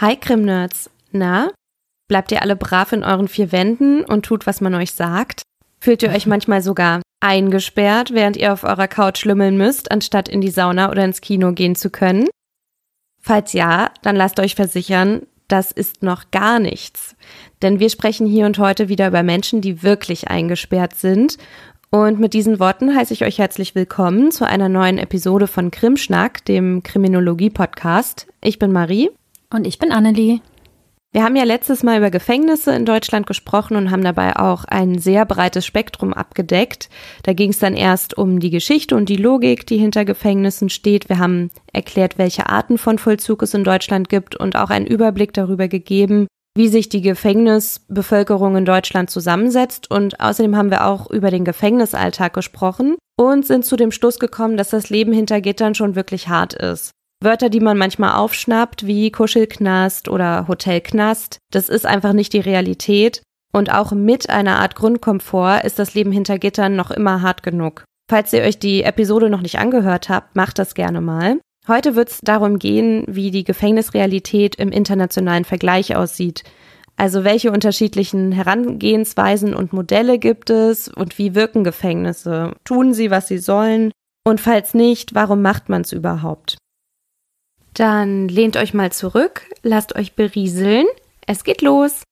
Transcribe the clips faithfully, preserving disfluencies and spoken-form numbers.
Hi Krim-Nerds, na? Bleibt ihr alle brav in euren vier Wänden und tut, was man euch sagt? Fühlt ihr euch manchmal sogar eingesperrt, während ihr auf eurer Couch lümmeln müsst, anstatt in die Sauna oder ins Kino gehen zu können? Falls ja, dann lasst euch versichern, das ist noch gar nichts. Denn wir sprechen hier und heute wieder über Menschen, die wirklich eingesperrt sind. Und mit diesen Worten heiße ich euch herzlich willkommen zu einer neuen Episode von Krimschnack, dem Kriminologie-Podcast. Ich bin Marie. Und ich bin Annelie. Wir haben ja letztes Mal über Gefängnisse in Deutschland gesprochen und haben dabei auch ein sehr breites Spektrum abgedeckt. Da ging es dann erst um die Geschichte und die Logik, die hinter Gefängnissen steht. Wir haben erklärt, welche Arten von Vollzug es in Deutschland gibt und auch einen Überblick darüber gegeben, wie sich die Gefängnisbevölkerung in Deutschland zusammensetzt. Und außerdem haben wir auch über den Gefängnisalltag gesprochen und sind zu dem Schluss gekommen, dass das Leben hinter Gittern schon wirklich hart ist. Wörter, die man manchmal aufschnappt, wie Kuschelknast oder Hotelknast, das ist einfach nicht die Realität. Und auch mit einer Art Grundkomfort ist das Leben hinter Gittern noch immer hart genug. Falls ihr euch die Episode noch nicht angehört habt, macht das gerne mal. Heute wird es darum gehen, wie die Gefängnisrealität im internationalen Vergleich aussieht. Also welche unterschiedlichen Herangehensweisen und Modelle gibt es und wie wirken Gefängnisse? Tun sie, was sie sollen? Und falls nicht, warum macht man es überhaupt? Dann lehnt euch mal zurück, lasst euch berieseln. Es geht los.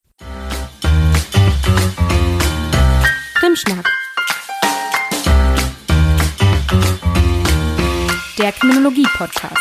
Krimschnack. Der Kriminologie-Podcast.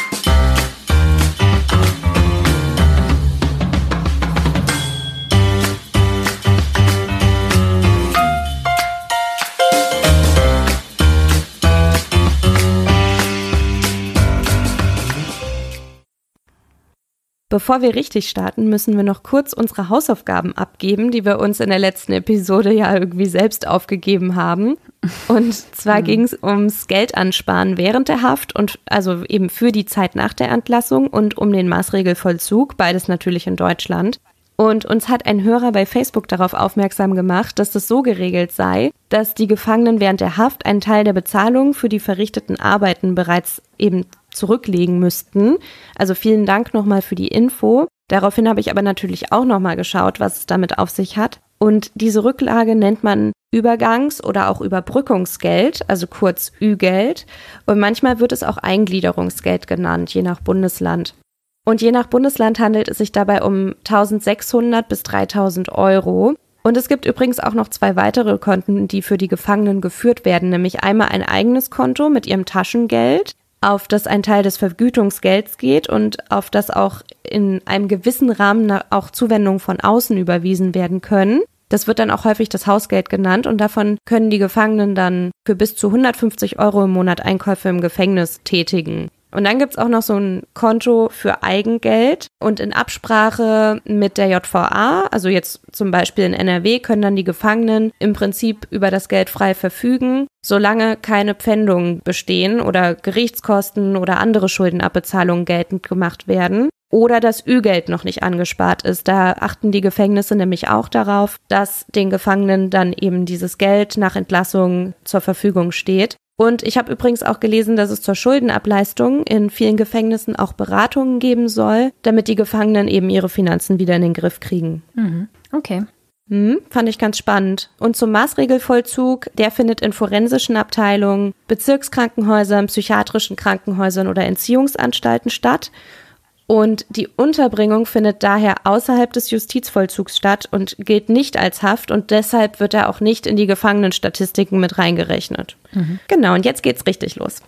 Bevor wir richtig starten, müssen wir noch kurz unsere Hausaufgaben abgeben, die wir uns in der letzten Episode ja irgendwie selbst aufgegeben haben. Und zwar mhm. ging es ums Geldansparen während der Haft und also eben für die Zeit nach der Entlassung und um den Maßregelvollzug, beides natürlich in Deutschland. Und uns hat ein Hörer bei Facebook darauf aufmerksam gemacht, dass das so geregelt sei, dass die Gefangenen während der Haft einen Teil der Bezahlung für die verrichteten Arbeiten bereits eben zurücklegen müssten. Also vielen Dank nochmal für die Info. Daraufhin habe ich aber natürlich auch nochmal geschaut, was es damit auf sich hat. Und diese Rücklage nennt man Übergangs- oder auch Überbrückungsgeld, also kurz Ü-Geld. Und manchmal wird es auch Eingliederungsgeld genannt, je nach Bundesland. Und je nach Bundesland handelt es sich dabei um eintausendsechshundert bis dreitausend Euro. Und es gibt übrigens auch noch zwei weitere Konten, die für die Gefangenen geführt werden, nämlich einmal ein eigenes Konto mit ihrem Taschengeld, auf das ein Teil des Vergütungsgelds geht und auf das auch in einem gewissen Rahmen auch Zuwendungen von außen überwiesen werden können. Das wird dann auch häufig das Hausgeld genannt und davon können die Gefangenen dann für bis zu hundertfünfzig Euro im Monat Einkäufe im Gefängnis tätigen. Und dann gibt's auch noch so ein Konto für Eigengeld und in Absprache mit der J V A, also jetzt zum Beispiel in N R W, können dann die Gefangenen im Prinzip über das Geld frei verfügen, solange keine Pfändungen bestehen oder Gerichtskosten oder andere Schuldenabbezahlungen geltend gemacht werden oder das Ü-Geld noch nicht angespart ist. Da achten die Gefängnisse nämlich auch darauf, dass den Gefangenen dann eben dieses Geld nach Entlassung zur Verfügung steht. Und ich habe übrigens auch gelesen, dass es zur Schuldenableistung in vielen Gefängnissen auch Beratungen geben soll, damit die Gefangenen eben ihre Finanzen wieder in den Griff kriegen. Mhm. Okay. Hm, fand ich ganz spannend. Und zum Maßregelvollzug, der findet in forensischen Abteilungen, Bezirkskrankenhäusern, psychiatrischen Krankenhäusern oder Entziehungsanstalten statt. Und die Unterbringung findet daher außerhalb des Justizvollzugs statt und gilt nicht als Haft und deshalb wird er auch nicht in die Gefangenenstatistiken mit reingerechnet. Mhm. Genau, und jetzt geht's richtig los.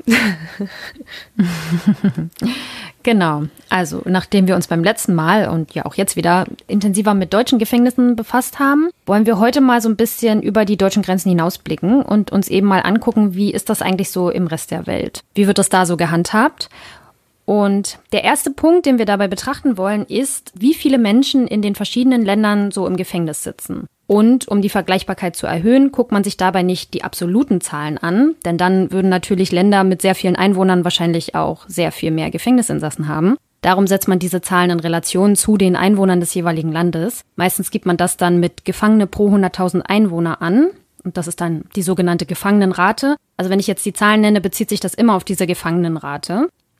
Genau, also nachdem wir uns beim letzten Mal und ja auch jetzt wieder intensiver mit deutschen Gefängnissen befasst haben, wollen wir heute mal so ein bisschen über die deutschen Grenzen hinausblicken und uns eben mal angucken, wie ist das eigentlich so im Rest der Welt? Wie wird das da so gehandhabt? Und der erste Punkt, den wir dabei betrachten wollen, ist, wie viele Menschen in den verschiedenen Ländern so im Gefängnis sitzen. Und um die Vergleichbarkeit zu erhöhen, guckt man sich dabei nicht die absoluten Zahlen an, denn dann würden natürlich Länder mit sehr vielen Einwohnern wahrscheinlich auch sehr viel mehr Gefängnisinsassen haben. Darum setzt man diese Zahlen in Relation zu den Einwohnern des jeweiligen Landes. Meistens gibt man das dann mit Gefangene pro hunderttausend Einwohner an. Und das ist dann die sogenannte Gefangenenrate. Also wenn ich jetzt die Zahlen nenne, bezieht sich das immer auf diese Gefangenenrate.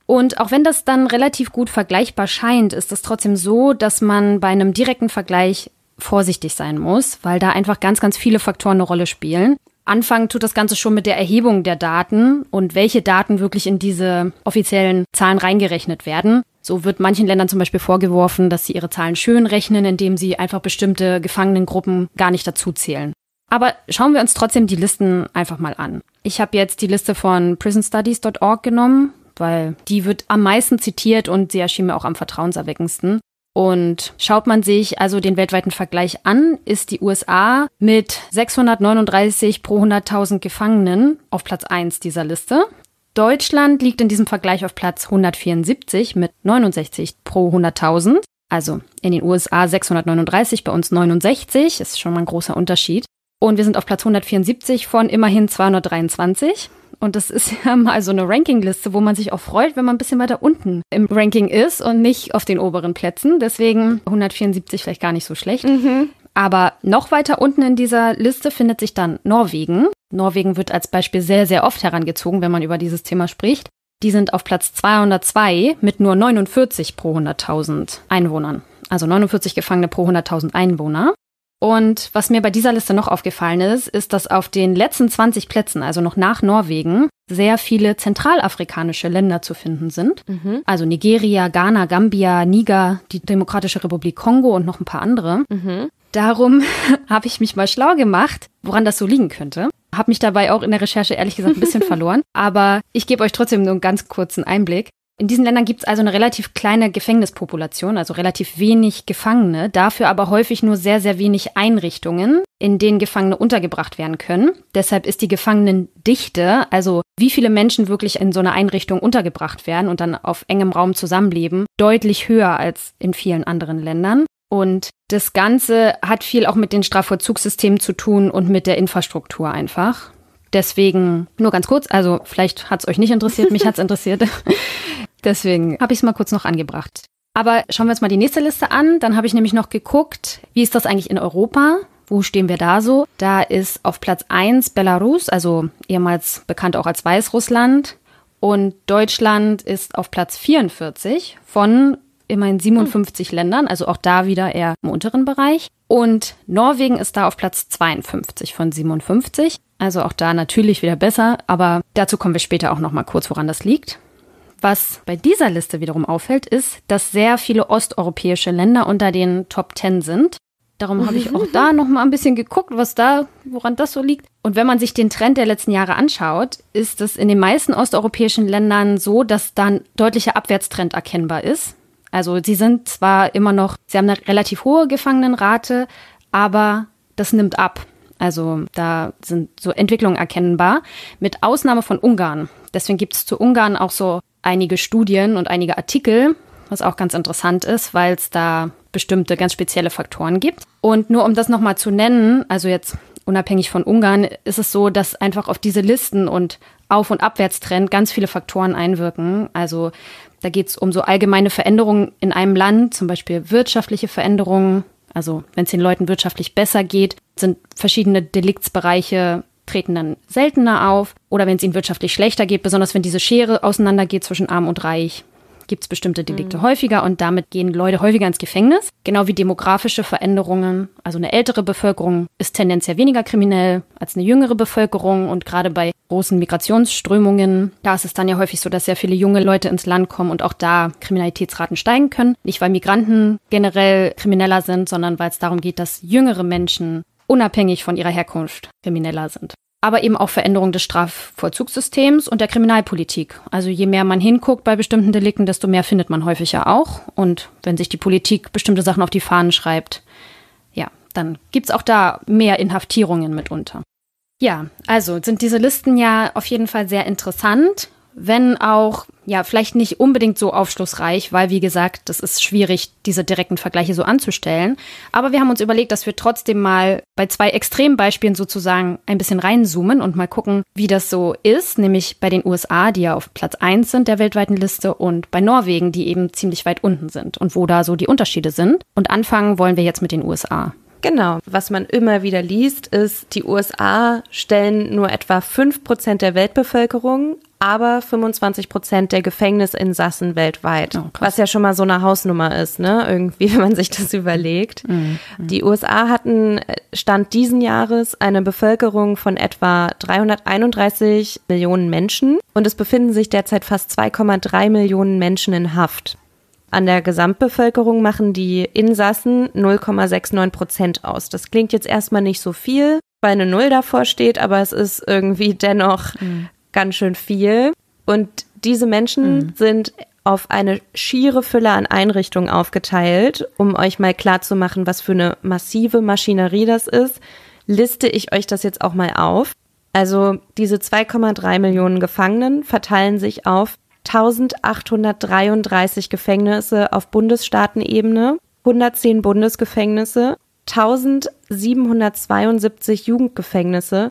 Und auch wenn das dann relativ gut vergleichbar scheint, ist es trotzdem so, dass man bei einem direkten Vergleich vorsichtig sein muss, weil da einfach ganz, ganz viele Faktoren eine Rolle spielen. Anfangen tut das Ganze schon mit der Erhebung der Daten und welche Daten wirklich in diese offiziellen Zahlen reingerechnet werden. So wird manchen Ländern zum Beispiel vorgeworfen, dass sie ihre Zahlen schön rechnen, indem sie einfach bestimmte Gefangenengruppen gar nicht dazu zählen. Aber schauen wir uns trotzdem die Listen einfach mal an. Ich habe jetzt die Liste von prison studies dot org genommen, weil die wird am meisten zitiert und sie erschien mir auch am vertrauenserweckendsten. Und schaut man sich also den weltweiten Vergleich an, ist die U S A mit sechshundertneununddreißig pro hunderttausend Gefangenen auf Platz eins dieser Liste. Deutschland liegt in diesem Vergleich auf Platz hundertvierundsiebzig mit neunundsechzig pro hunderttausend. Also in den U S A sechshundertneununddreißig, bei uns neunundsechzig, ist schon mal ein großer Unterschied. Und wir sind auf Platz hundertvierundsiebzig von immerhin zweihundertdreiundzwanzig. Und das ist ja mal so eine Rankingliste, wo man sich auch freut, wenn man ein bisschen weiter unten im Ranking ist und nicht auf den oberen Plätzen. Deswegen hundertvierundsiebzig vielleicht gar nicht so schlecht. Mhm. Aber noch weiter unten in dieser Liste findet sich dann Norwegen. Norwegen wird als Beispiel sehr, sehr oft herangezogen, wenn man über dieses Thema spricht. Die sind auf Platz zweihundertzwei mit nur neunundvierzig pro hunderttausend Einwohnern. Also neunundvierzig Gefangene pro hunderttausend Einwohner. Und was mir bei dieser Liste noch aufgefallen ist, ist, dass auf den letzten zwanzig Plätzen, also noch nach Norwegen, sehr viele zentralafrikanische Länder zu finden sind. Mhm. Also Nigeria, Ghana, Gambia, Niger, die Demokratische Republik Kongo und noch ein paar andere. Mhm. Darum habe ich mich mal schlau gemacht, woran das so liegen könnte. Habe mich dabei auch in der Recherche ehrlich gesagt ein bisschen verloren. Aber ich gebe euch trotzdem nur einen ganz kurzen Einblick. In diesen Ländern gibt es also eine relativ kleine Gefängnispopulation, also relativ wenig Gefangene, dafür aber häufig nur sehr, sehr wenig Einrichtungen, in denen Gefangene untergebracht werden können. Deshalb ist die Gefangenendichte, also wie viele Menschen wirklich in so einer Einrichtung untergebracht werden und dann auf engem Raum zusammenleben, deutlich höher als in vielen anderen Ländern. Und das Ganze hat viel auch mit den Strafvollzugssystemen zu tun und mit der Infrastruktur einfach. Deswegen, nur ganz kurz, also vielleicht hat es euch nicht interessiert, mich hat es interessiert. Deswegen habe ich es mal kurz noch angebracht. Aber schauen wir uns mal die nächste Liste an. Dann habe ich nämlich noch geguckt, wie ist das eigentlich in Europa? Wo stehen wir da so? Da ist auf Platz eins Belarus, also ehemals bekannt auch als Weißrussland. Und Deutschland ist auf Platz vierundvierzig von immerhin siebenundfünfzig mhm. Ländern, also auch da wieder eher im unteren Bereich. Und Norwegen ist da auf Platz zweiundfünfzig von siebenundfünfzig. Also auch da natürlich wieder besser, aber dazu kommen wir später auch noch mal kurz, woran das liegt. Was bei dieser Liste wiederum auffällt, ist, dass sehr viele osteuropäische Länder unter den Top Ten sind. Darum habe ich auch da noch mal ein bisschen geguckt, was da, woran das so liegt. Und wenn man sich den Trend der letzten Jahre anschaut, ist es in den meisten osteuropäischen Ländern so, dass da ein deutlicher Abwärtstrend erkennbar ist. Also sie sind zwar immer noch, sie haben eine relativ hohe Gefangenenrate, aber das nimmt ab. Also da sind so Entwicklungen erkennbar, mit Ausnahme von Ungarn. Deswegen gibt es zu Ungarn auch so einige Studien und einige Artikel, was auch ganz interessant ist, weil es da bestimmte ganz spezielle Faktoren gibt. Und nur um das nochmal zu nennen, also jetzt unabhängig von Ungarn, ist es so, dass einfach auf diese Listen und Auf- und Abwärtstrend ganz viele Faktoren einwirken. Also da geht es um so allgemeine Veränderungen in einem Land, zum Beispiel wirtschaftliche Veränderungen. Also wenn es den Leuten wirtschaftlich besser geht, sind verschiedene Deliktsbereiche treten dann seltener auf. Oder wenn es ihnen wirtschaftlich schlechter geht, besonders wenn diese Schere auseinandergeht zwischen Arm und Reich, gibt es bestimmte Delikte mhm. häufiger und damit gehen Leute häufiger ins Gefängnis. Genau wie demografische Veränderungen. Also eine ältere Bevölkerung ist tendenziell weniger kriminell als eine jüngere Bevölkerung. Und gerade bei großen Migrationsströmungen, da ist es dann ja häufig so, dass sehr viele junge Leute ins Land kommen und auch da Kriminalitätsraten steigen können. Nicht, weil Migranten generell krimineller sind, sondern weil es darum geht, dass jüngere Menschen unabhängig von ihrer Herkunft krimineller sind. Aber eben auch Veränderung des Strafvollzugssystems und der Kriminalpolitik. Also je mehr man hinguckt bei bestimmten Delikten, desto mehr findet man häufiger auch. Und wenn sich die Politik bestimmte Sachen auf die Fahnen schreibt, ja, dann gibt's auch da mehr Inhaftierungen mitunter. Ja, also sind diese Listen ja auf jeden Fall sehr interessant, wenn auch, ja, vielleicht nicht unbedingt so aufschlussreich, weil, wie gesagt, das ist schwierig, diese direkten Vergleiche so anzustellen. Aber wir haben uns überlegt, dass wir trotzdem mal bei zwei Extrembeispielen sozusagen ein bisschen reinzoomen und mal gucken, wie das so ist, nämlich bei den U S A, die ja auf Platz eins sind der weltweiten Liste, und bei Norwegen, die eben ziemlich weit unten sind und wo da so die Unterschiede sind. Und anfangen wollen wir jetzt mit den U S A. Genau. Was man immer wieder liest, ist, die U S A stellen nur etwa fünf Prozent der Weltbevölkerung, aber fünfundzwanzig Prozent der Gefängnisinsassen weltweit. Oh, was ja schon mal so eine Hausnummer ist, ne? Irgendwie, wenn man sich das überlegt. Mhm. Die U S A hatten Stand diesen Jahres eine Bevölkerung von etwa dreihunderteinunddreißig Millionen Menschen und es befinden sich derzeit fast zwei Komma drei Millionen Menschen in Haft. An der Gesamtbevölkerung machen die Insassen null Komma neunundsechzig Prozent aus. Das klingt jetzt erstmal nicht so viel, weil eine Null davor steht, aber es ist irgendwie dennoch mhm. ganz schön viel. Und diese Menschen mhm. sind auf eine schiere Fülle an Einrichtungen aufgeteilt. Um euch mal klarzumachen, was für eine massive Maschinerie das ist, liste ich euch das jetzt auch mal auf. Also diese zwei Komma drei Millionen Gefangenen verteilen sich auf eintausendachthundertdreiunddreißig Gefängnisse auf Bundesstaatenebene, hundertzehn Bundesgefängnisse, eintausendsiebenhundertzweiundsiebzig Jugendgefängnisse,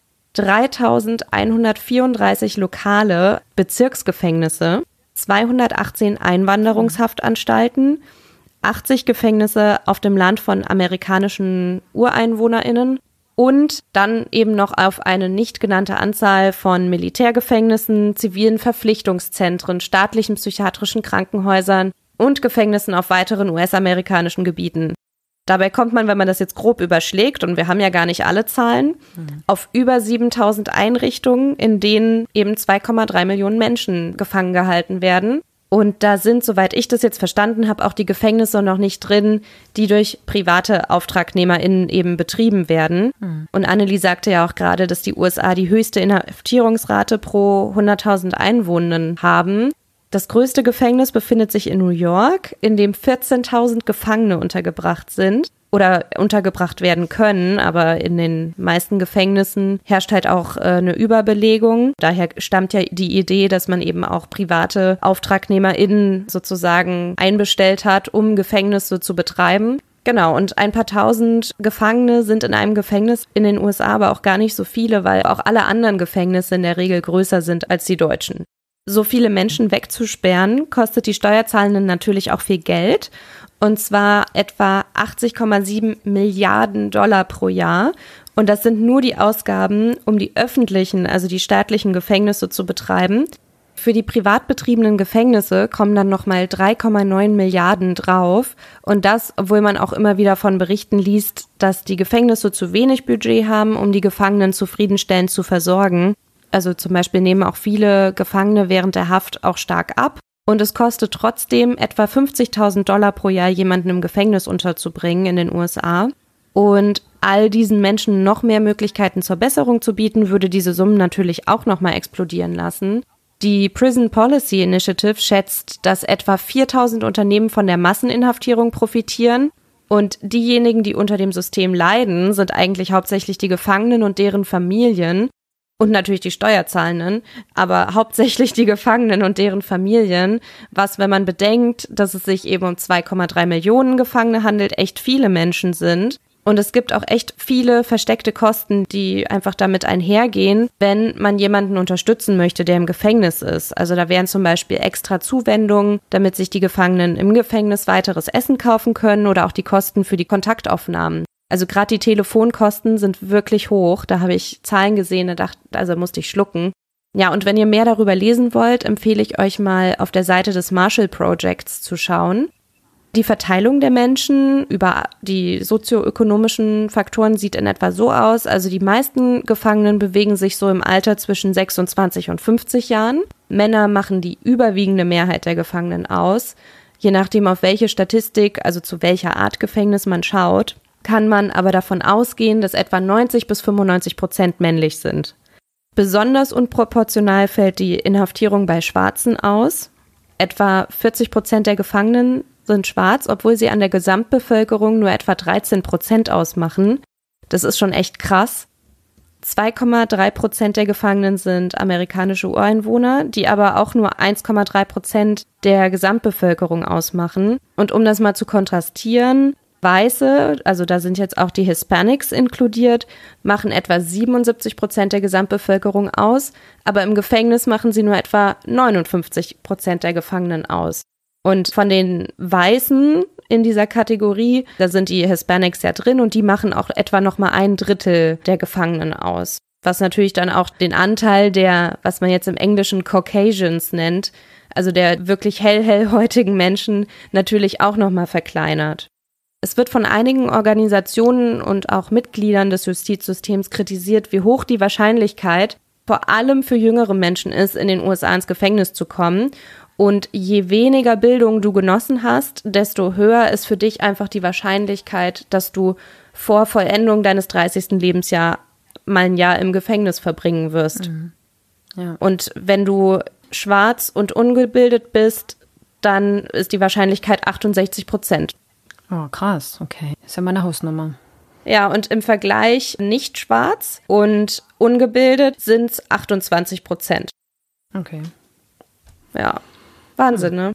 dreitausendeinhundertvierunddreißig lokale Bezirksgefängnisse, zweihundertachtzehn Einwanderungshaftanstalten, achtzig Gefängnisse auf dem Land von amerikanischen UreinwohnerInnen und dann eben noch auf eine nicht genannte Anzahl von Militärgefängnissen, zivilen Verpflichtungszentren, staatlichen psychiatrischen Krankenhäusern und Gefängnissen auf weiteren U S-amerikanischen Gebieten. Dabei kommt man, wenn man das jetzt grob überschlägt, und wir haben ja gar nicht alle Zahlen, mhm. auf über siebentausend Einrichtungen, in denen eben zwei Komma drei Millionen Menschen gefangen gehalten werden. Und da sind, soweit ich das jetzt verstanden habe, auch die Gefängnisse noch nicht drin, die durch private AuftragnehmerInnen eben betrieben werden. Mhm. Und Annelie sagte ja auch gerade, dass die U S A die höchste Inhaftierungsrate pro hunderttausend Einwohnern haben. Das größte Gefängnis befindet sich in New York, in dem vierzehntausend Gefangene untergebracht sind oder untergebracht werden können, aber in den meisten Gefängnissen herrscht halt auch äh, eine Überbelegung. Daher stammt ja die Idee, dass man eben auch private AuftragnehmerInnen sozusagen einbestellt hat, um Gefängnisse zu betreiben. Genau, und ein paar tausend Gefangene sind in einem Gefängnis in den U S A, aber auch gar nicht so viele, weil auch alle anderen Gefängnisse in der Regel größer sind als die deutschen. So viele Menschen wegzusperren, kostet die Steuerzahlenden natürlich auch viel Geld. Und zwar etwa achtzig Komma sieben Milliarden Dollar pro Jahr. Und das sind nur die Ausgaben, um die öffentlichen, also die staatlichen Gefängnisse zu betreiben. Für die privat betriebenen Gefängnisse kommen dann nochmal drei Komma neun Milliarden drauf. Und das, obwohl man auch immer wieder von Berichten liest, dass die Gefängnisse zu wenig Budget haben, um die Gefangenen zufriedenstellend zu versorgen. Also zum Beispiel nehmen auch viele Gefangene während der Haft auch stark ab. Und es kostet trotzdem etwa fünfzigtausend Dollar pro Jahr, jemanden im Gefängnis unterzubringen in den U S A. Und all diesen Menschen noch mehr Möglichkeiten zur Besserung zu bieten, würde diese Summen natürlich auch nochmal explodieren lassen. Die Prison Policy Initiative schätzt, dass etwa viertausend Unternehmen von der Masseninhaftierung profitieren. Und diejenigen, die unter dem System leiden, sind eigentlich hauptsächlich die Gefangenen und deren Familien. Und natürlich die Steuerzahlenden, aber hauptsächlich die Gefangenen und deren Familien, was, wenn man bedenkt, dass es sich eben um zwei Komma drei Millionen Gefangene handelt, echt viele Menschen sind. Und es gibt auch echt viele versteckte Kosten, die einfach damit einhergehen, wenn man jemanden unterstützen möchte, der im Gefängnis ist. Also da wären zum Beispiel extra Zuwendungen, damit sich die Gefangenen im Gefängnis weiteres Essen kaufen können oder auch die Kosten für die Kontaktaufnahmen. Also gerade die Telefonkosten sind wirklich hoch. Da habe ich Zahlen gesehen, da dachte, also musste ich schlucken. Ja, und wenn ihr mehr darüber lesen wollt, empfehle ich euch mal auf der Seite des Marshall Projects zu schauen. Die Verteilung der Menschen über die sozioökonomischen Faktoren sieht in etwa so aus. Also die meisten Gefangenen bewegen sich so im Alter zwischen sechsundzwanzig und fünfzig Jahren. Männer machen die überwiegende Mehrheit der Gefangenen aus. Je nachdem, auf welche Statistik, also zu welcher Art Gefängnis man schaut, kann man aber davon ausgehen, dass etwa neunzig bis fünfundneunzig Prozent männlich sind. Besonders unproportional fällt die Inhaftierung bei Schwarzen aus. Etwa vierzig Prozent der Gefangenen sind schwarz, obwohl sie an der Gesamtbevölkerung nur etwa dreizehn Prozent ausmachen. Das ist schon echt krass. zwei Komma drei Prozent der Gefangenen sind amerikanische Ureinwohner, die aber auch nur eins Komma drei Prozent der Gesamtbevölkerung ausmachen. Und um das mal zu kontrastieren, Weiße, also da sind jetzt auch die Hispanics inkludiert, machen etwa siebenundsiebzig Prozent der Gesamtbevölkerung aus, aber im Gefängnis machen sie nur etwa neunundfünfzig Prozent der Gefangenen aus. Und von den Weißen in dieser Kategorie. Da sind die Hispanics ja drin und die machen auch etwa nochmal ein Drittel der Gefangenen aus. Was natürlich dann auch den Anteil der, was man jetzt im Englischen Caucasians nennt, also der wirklich hell, hellhäutigen Menschen, natürlich auch nochmal verkleinert. Es wird von einigen Organisationen und auch Mitgliedern des Justizsystems kritisiert, wie hoch die Wahrscheinlichkeit vor allem für jüngere Menschen ist, in den U S A ins Gefängnis zu kommen. Und je weniger Bildung du genossen hast, desto höher ist für dich einfach die Wahrscheinlichkeit, dass du vor Vollendung deines dreißigsten Lebensjahr mal ein Jahr im Gefängnis verbringen wirst. Mhm. Ja. Und wenn du schwarz und ungebildet bist, dann ist die Wahrscheinlichkeit achtundsechzig Prozent. Oh, krass, okay. Ist ja meine Hausnummer. Ja, und im Vergleich nicht schwarz und ungebildet sind es achtundzwanzig Prozent. Okay. Ja, Wahnsinn, ne?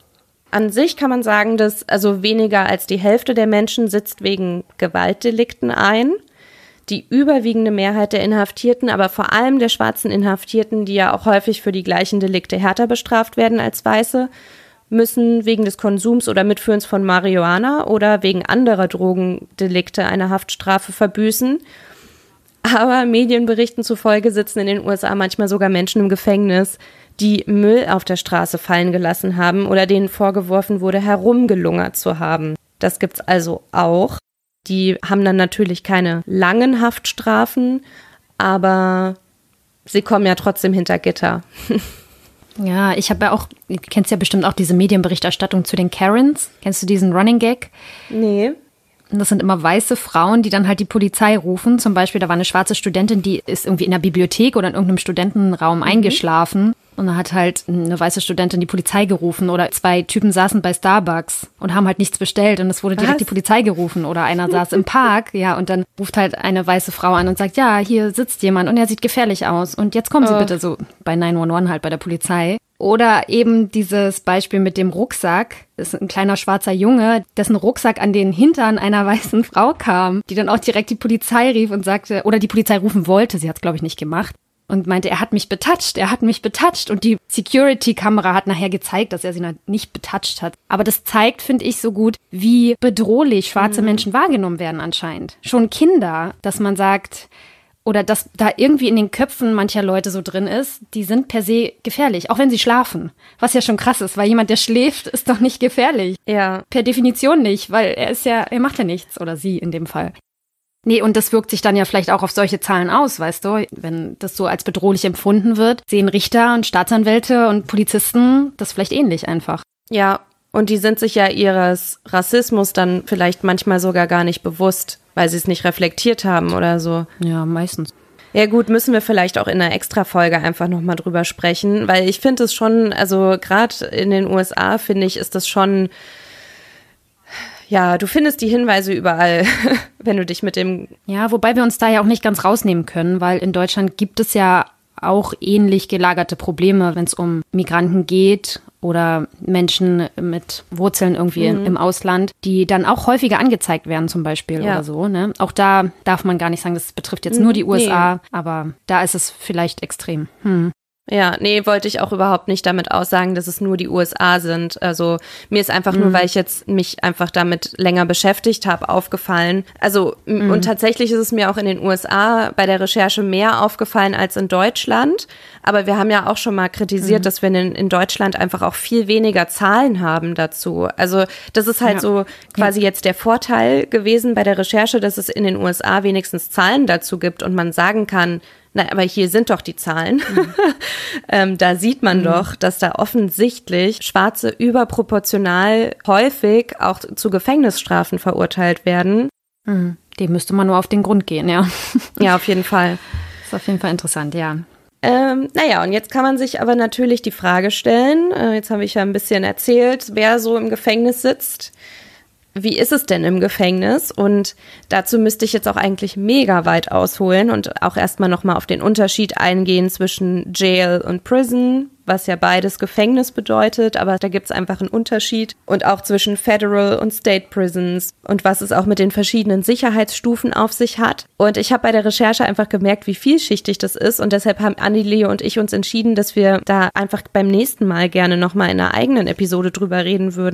An sich kann man sagen, dass also weniger als die Hälfte der Menschen sitzt wegen Gewaltdelikten ein. Die überwiegende Mehrheit der Inhaftierten, aber vor allem der schwarzen Inhaftierten, die ja auch häufig für die gleichen Delikte härter bestraft werden als Weiße, müssen wegen des Konsums oder Mitführens von Marihuana oder wegen anderer Drogendelikte eine Haftstrafe verbüßen. Aber Medienberichten zufolge sitzen in den U S A manchmal sogar Menschen im Gefängnis, die Müll auf der Straße fallen gelassen haben oder denen vorgeworfen wurde, herumgelungert zu haben. Das gibt's also auch. Die haben dann natürlich keine langen Haftstrafen, aber sie kommen ja trotzdem hinter Gitter. Ja, ich habe ja auch, du kennst ja bestimmt auch diese Medienberichterstattung zu den Karens. Kennst du diesen Running Gag? Nee. Und das sind immer weiße Frauen, die dann halt die Polizei rufen. Zum Beispiel, da war eine schwarze Studentin, die ist irgendwie in der Bibliothek oder in irgendeinem Studentenraum mhm. eingeschlafen. Und dann hat halt eine weiße Studentin die Polizei gerufen. Oder zwei Typen saßen bei Starbucks und haben halt nichts bestellt. Und es wurde direkt Was? die Polizei gerufen. Oder einer saß im Park, ja, und dann ruft halt eine weiße Frau an und sagt, ja, hier sitzt jemand und er sieht gefährlich aus. Und jetzt kommen Sie oh. bitte, so bei neun eins eins halt bei der Polizei. Oder eben dieses Beispiel mit dem Rucksack. Das ist ein kleiner schwarzer Junge, dessen Rucksack an den Hintern einer weißen Frau kam, die dann auch direkt die Polizei rief und sagte, oder die Polizei rufen wollte, sie hat es glaube ich nicht gemacht, und meinte, er hat mich betatscht, er hat mich betatscht. Und die Security-Kamera hat nachher gezeigt, dass er sie nicht betatscht hat. Aber das zeigt, finde ich, so gut, wie bedrohlich schwarze mhm. Menschen wahrgenommen werden anscheinend. Schon Kinder, dass man sagt, oder dass da irgendwie in den Köpfen mancher Leute so drin ist, die sind per se gefährlich, auch wenn sie schlafen. Was ja schon krass ist, weil jemand, der schläft, ist doch nicht gefährlich. Ja. Per Definition nicht, weil er ist ja, er macht ja nichts, oder sie in dem Fall. Nee, und das wirkt sich dann ja vielleicht auch auf solche Zahlen aus, weißt du? Wenn das so als bedrohlich empfunden wird, sehen Richter und Staatsanwälte und Polizisten das vielleicht ähnlich einfach. Ja, und die sind sich ja ihres Rassismus dann vielleicht manchmal sogar gar nicht bewusst, weil sie es nicht reflektiert haben oder so. Ja, meistens. Ja gut, müssen wir vielleicht auch in einer Extra-Folge einfach nochmal drüber sprechen, weil ich finde es schon, also gerade in den U S A, finde ich, ist das schon, ja, du findest die Hinweise überall, wenn du dich mit dem... Ja, wobei wir uns da ja auch nicht ganz rausnehmen können, weil in Deutschland gibt es ja auch ähnlich gelagerte Probleme, wenn es um Migranten geht oder Menschen mit Wurzeln irgendwie mhm. im Ausland, die dann auch häufiger angezeigt werden zum Beispiel ja. oder so. Ne? Auch da darf man gar nicht sagen, das betrifft jetzt nur die U S A, nee. aber da ist es vielleicht extrem. Hm. Ja, nee, wollte ich auch überhaupt nicht damit aussagen, dass es nur die U S A sind. Also mir ist einfach mhm. nur, weil ich jetzt mich einfach damit länger beschäftigt habe, aufgefallen. Also mhm. und tatsächlich ist es mir auch in den U S A bei der Recherche mehr aufgefallen als in Deutschland. Aber wir haben ja auch schon mal kritisiert, mhm. dass wir in, in Deutschland einfach auch viel weniger Zahlen haben dazu. Also das ist halt ja. so quasi ja. jetzt der Vorteil gewesen bei der Recherche, dass es in den U S A wenigstens Zahlen dazu gibt und man sagen kann, na, aber hier sind doch die Zahlen. Mhm. ähm, da sieht man mhm. doch, dass da offensichtlich Schwarze überproportional häufig auch zu Gefängnisstrafen verurteilt werden. Mhm. Dem müsste man nur auf den Grund gehen, ja. Ja, auf jeden Fall. Ist auf jeden Fall interessant, ja. Ähm, naja, und jetzt kann man sich aber natürlich die Frage stellen, äh, jetzt habe ich ja ein bisschen erzählt, wer so im Gefängnis sitzt. Wie ist es denn im Gefängnis? Und dazu müsste ich jetzt auch eigentlich mega weit ausholen und auch erstmal nochmal auf den Unterschied eingehen zwischen Jail und Prison, was ja beides Gefängnis bedeutet, aber da gibt es einfach einen Unterschied. Und auch zwischen Federal und State Prisons und was es auch mit den verschiedenen Sicherheitsstufen auf sich hat. Und ich habe bei der Recherche einfach gemerkt, wie vielschichtig das ist und deshalb haben Annelie und ich uns entschieden, dass wir da einfach beim nächsten Mal gerne nochmal in einer eigenen Episode drüber reden würden.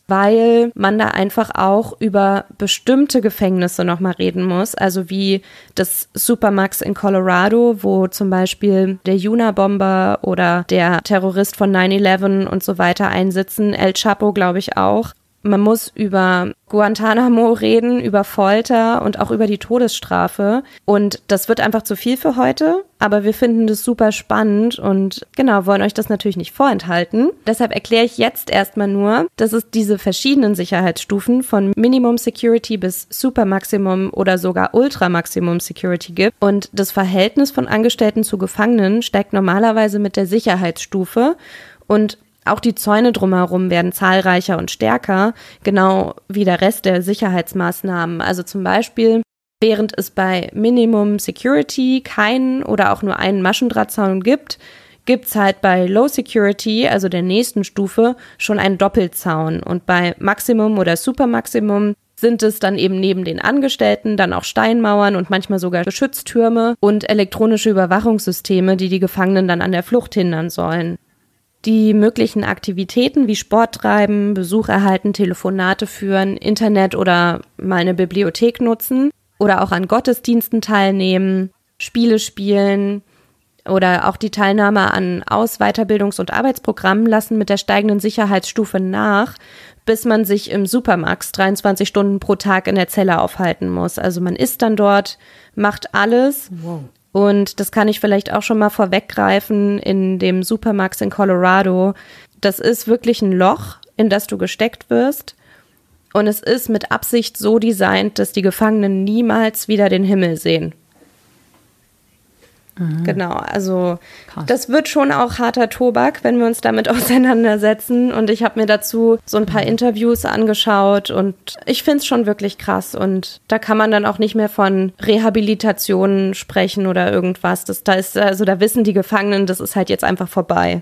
weil man da einfach auch über bestimmte Gefängnisse nochmal reden muss, also wie das Supermax in Colorado, wo zum Beispiel der Unabomber oder der Terrorist von nine eleven und so weiter einsitzen, El Chapo glaube ich auch. Man muss über Guantanamo reden, über Folter und auch über die Todesstrafe. Und das wird einfach zu viel für heute, aber wir finden das super spannend und genau, wollen euch das natürlich nicht vorenthalten. Deshalb erkläre ich jetzt erstmal nur, dass es diese verschiedenen Sicherheitsstufen von Minimum Security bis Super Maximum oder sogar Ultra Maximum Security gibt. Und das Verhältnis von Angestellten zu Gefangenen steigt normalerweise mit der Sicherheitsstufe und auch die Zäune drumherum werden zahlreicher und stärker, genau wie der Rest der Sicherheitsmaßnahmen. Also zum Beispiel, während es bei Minimum Security keinen oder auch nur einen Maschendrahtzaun gibt, gibt es halt bei Low Security, also der nächsten Stufe, schon einen Doppelzaun. Und bei Maximum oder Super Maximum sind es dann eben neben den Angestellten dann auch Steinmauern und manchmal sogar Geschütztürme und elektronische Überwachungssysteme, die die Gefangenen dann an der Flucht hindern sollen. Die möglichen Aktivitäten wie Sport treiben, Besuch erhalten, Telefonate führen, Internet oder mal eine Bibliothek nutzen oder auch an Gottesdiensten teilnehmen, Spiele spielen oder auch die Teilnahme an Aus-, Weiterbildungs- und Arbeitsprogrammen lassen mit der steigenden Sicherheitsstufe nach, bis man sich im Supermax dreiundzwanzig Stunden pro Tag in der Zelle aufhalten muss. Also man ist dann dort, macht alles. Wow. Und das kann ich vielleicht auch schon mal vorweggreifen in dem Supermax in Colorado. Das ist wirklich ein Loch, in das du gesteckt wirst. Und es ist mit Absicht so designt, dass die Gefangenen niemals wieder den Himmel sehen. Mhm. Genau, also krass. Das wird schon auch harter Tobak, wenn wir uns damit auseinandersetzen. Und ich habe mir dazu so ein paar mhm. Interviews angeschaut und ich finde es schon wirklich krass. Und da kann man dann auch nicht mehr von Rehabilitation sprechen oder irgendwas. Das, da ist, also da wissen die Gefangenen, das ist halt jetzt einfach vorbei.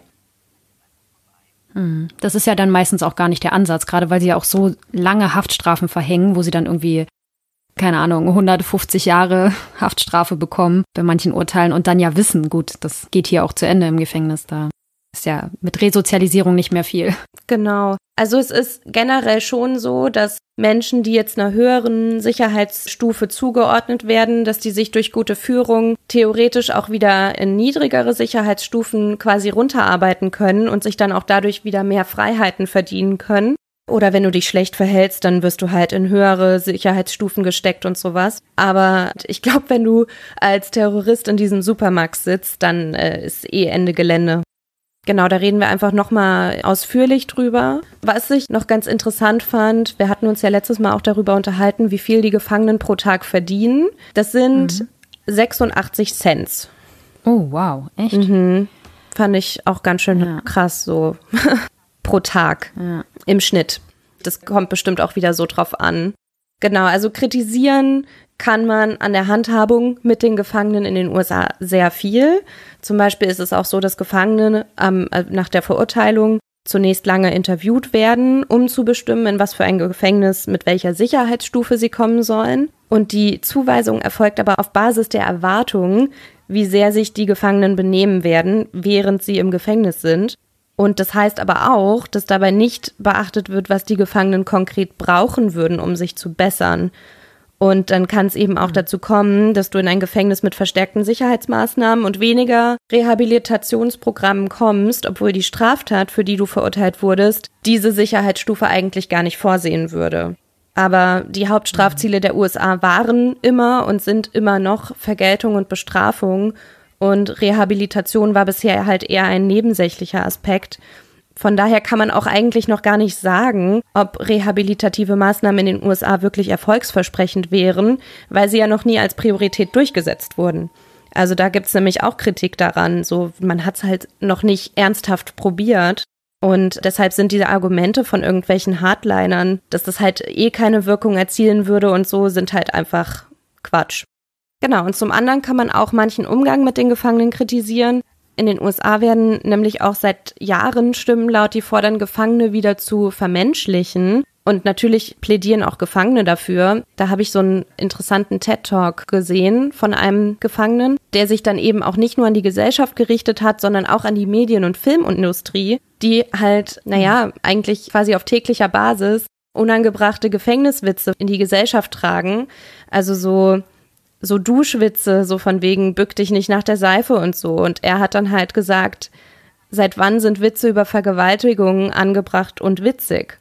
Mhm. Das ist ja dann meistens auch gar nicht der Ansatz, gerade weil sie ja auch so lange Haftstrafen verhängen, wo sie dann irgendwie keine Ahnung, hundertfünfzig Jahre Haftstrafe bekommen bei manchen Urteilen und dann ja wissen, gut, das geht hier auch zu Ende im Gefängnis, da ist ja mit Resozialisierung nicht mehr viel. Genau. Also es ist generell schon so, dass Menschen, die jetzt einer höheren Sicherheitsstufe zugeordnet werden, dass die sich durch gute Führung theoretisch auch wieder in niedrigere Sicherheitsstufen quasi runterarbeiten können und sich dann auch dadurch wieder mehr Freiheiten verdienen können. Oder wenn du dich schlecht verhältst, dann wirst du halt in höhere Sicherheitsstufen gesteckt und sowas. Aber ich glaube, wenn du als Terrorist in diesem Supermax sitzt, dann äh, ist eh Ende Gelände. Genau, da reden wir einfach nochmal ausführlich drüber. Was ich noch ganz interessant fand, wir hatten uns ja letztes Mal auch darüber unterhalten, wie viel die Gefangenen pro Tag verdienen. Das sind mhm. sechsundachtzig Cent. Oh, wow, echt? Mhm. Fand ich auch ganz schön ja. krass so. Pro Tag ja. im Schnitt. Das kommt bestimmt auch wieder so drauf an. Genau, also kritisieren kann man an der Handhabung mit den Gefangenen in den U S A sehr viel. Zum Beispiel ist es auch so, dass Gefangene ähm, nach der Verurteilung zunächst lange interviewt werden, um zu bestimmen, in was für ein Gefängnis mit welcher Sicherheitsstufe sie kommen sollen. Und die Zuweisung erfolgt aber auf Basis der Erwartungen, wie sehr sich die Gefangenen benehmen werden, während sie im Gefängnis sind. Und das heißt aber auch, dass dabei nicht beachtet wird, was die Gefangenen konkret brauchen würden, um sich zu bessern. Und dann kann es eben auch dazu kommen, dass du in ein Gefängnis mit verstärkten Sicherheitsmaßnahmen und weniger Rehabilitationsprogrammen kommst, obwohl die Straftat, für die du verurteilt wurdest, diese Sicherheitsstufe eigentlich gar nicht vorsehen würde. Aber die Hauptstrafziele der U S A waren immer und sind immer noch Vergeltung und Bestrafung. Und Rehabilitation war bisher halt eher ein nebensächlicher Aspekt. Von daher kann man auch eigentlich noch gar nicht sagen, ob rehabilitative Maßnahmen in den U S A wirklich erfolgsversprechend wären, weil sie ja noch nie als Priorität durchgesetzt wurden. Also da gibt's nämlich auch Kritik daran. So, man hat's halt noch nicht ernsthaft probiert. Und deshalb sind diese Argumente von irgendwelchen Hardlinern, dass das halt eh keine Wirkung erzielen würde und so, sind halt einfach Quatsch. Genau, und zum anderen kann man auch manchen Umgang mit den Gefangenen kritisieren. In den U S A werden nämlich auch seit Jahren Stimmen laut, die fordern, Gefangene wieder zu vermenschlichen. Und natürlich plädieren auch Gefangene dafür. Da habe ich so einen interessanten TED-Talk gesehen von einem Gefangenen, der sich dann eben auch nicht nur an die Gesellschaft gerichtet hat, sondern auch an die Medien- und Filmindustrie die halt, naja, eigentlich quasi auf täglicher Basis unangebrachte Gefängniswitze in die Gesellschaft tragen. Also so, so Duschwitze, so von wegen, bück dich nicht nach der Seife und so. Und er hat dann halt gesagt, seit wann sind Witze über Vergewaltigungen angebracht und witzig?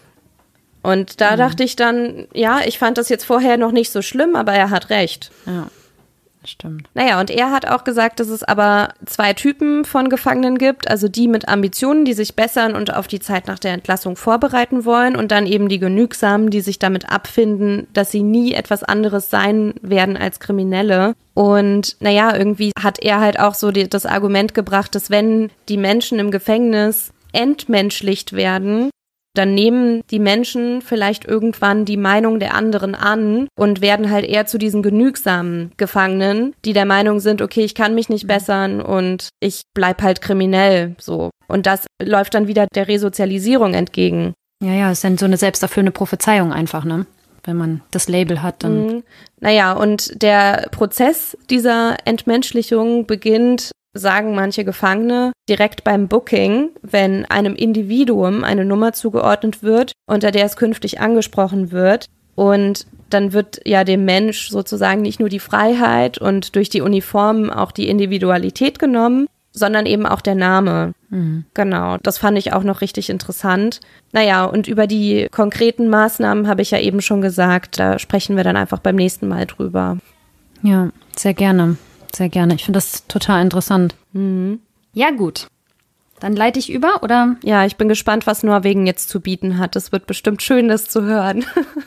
Und da mhm. dachte ich dann, ja, ich fand das jetzt vorher noch nicht so schlimm, aber er hat recht. Ja. Stimmt. Naja, und er hat auch gesagt, dass es aber zwei Typen von Gefangenen gibt, also die mit Ambitionen, die sich bessern und auf die Zeit nach der Entlassung vorbereiten wollen und dann eben die Genügsamen, die sich damit abfinden, dass sie nie etwas anderes sein werden als Kriminelle. Und naja, irgendwie hat er halt auch so die, das Argument gebracht, dass wenn die Menschen im Gefängnis entmenschlicht werden, dann nehmen die Menschen vielleicht irgendwann die Meinung der anderen an und werden halt eher zu diesen genügsamen Gefangenen, die der Meinung sind, okay, ich kann mich nicht bessern und ich bleib halt kriminell, so. Und das läuft dann wieder der Resozialisierung entgegen. Ja, ja, ist dann so eine selbsterfüllende Prophezeiung einfach, ne? Wenn man das Label hat, dann. Mhm. Naja, und der Prozess dieser Entmenschlichung beginnt, sagen manche Gefangene, direkt beim Booking, wenn einem Individuum eine Nummer zugeordnet wird, unter der es künftig angesprochen wird. Und dann wird ja dem Mensch sozusagen nicht nur die Freiheit und durch die Uniformen auch die Individualität genommen, sondern eben auch der Name. Mhm. Genau, das fand ich auch noch richtig interessant. Naja, und über die konkreten Maßnahmen habe ich ja eben schon gesagt, da sprechen wir dann einfach beim nächsten Mal drüber. Ja, sehr gerne. Sehr gerne. Ich finde das total interessant. Mhm. Ja, gut. Dann leite ich über, oder? Ja, ich bin gespannt, was Norwegen jetzt zu bieten hat. Es wird bestimmt schön, das zu hören.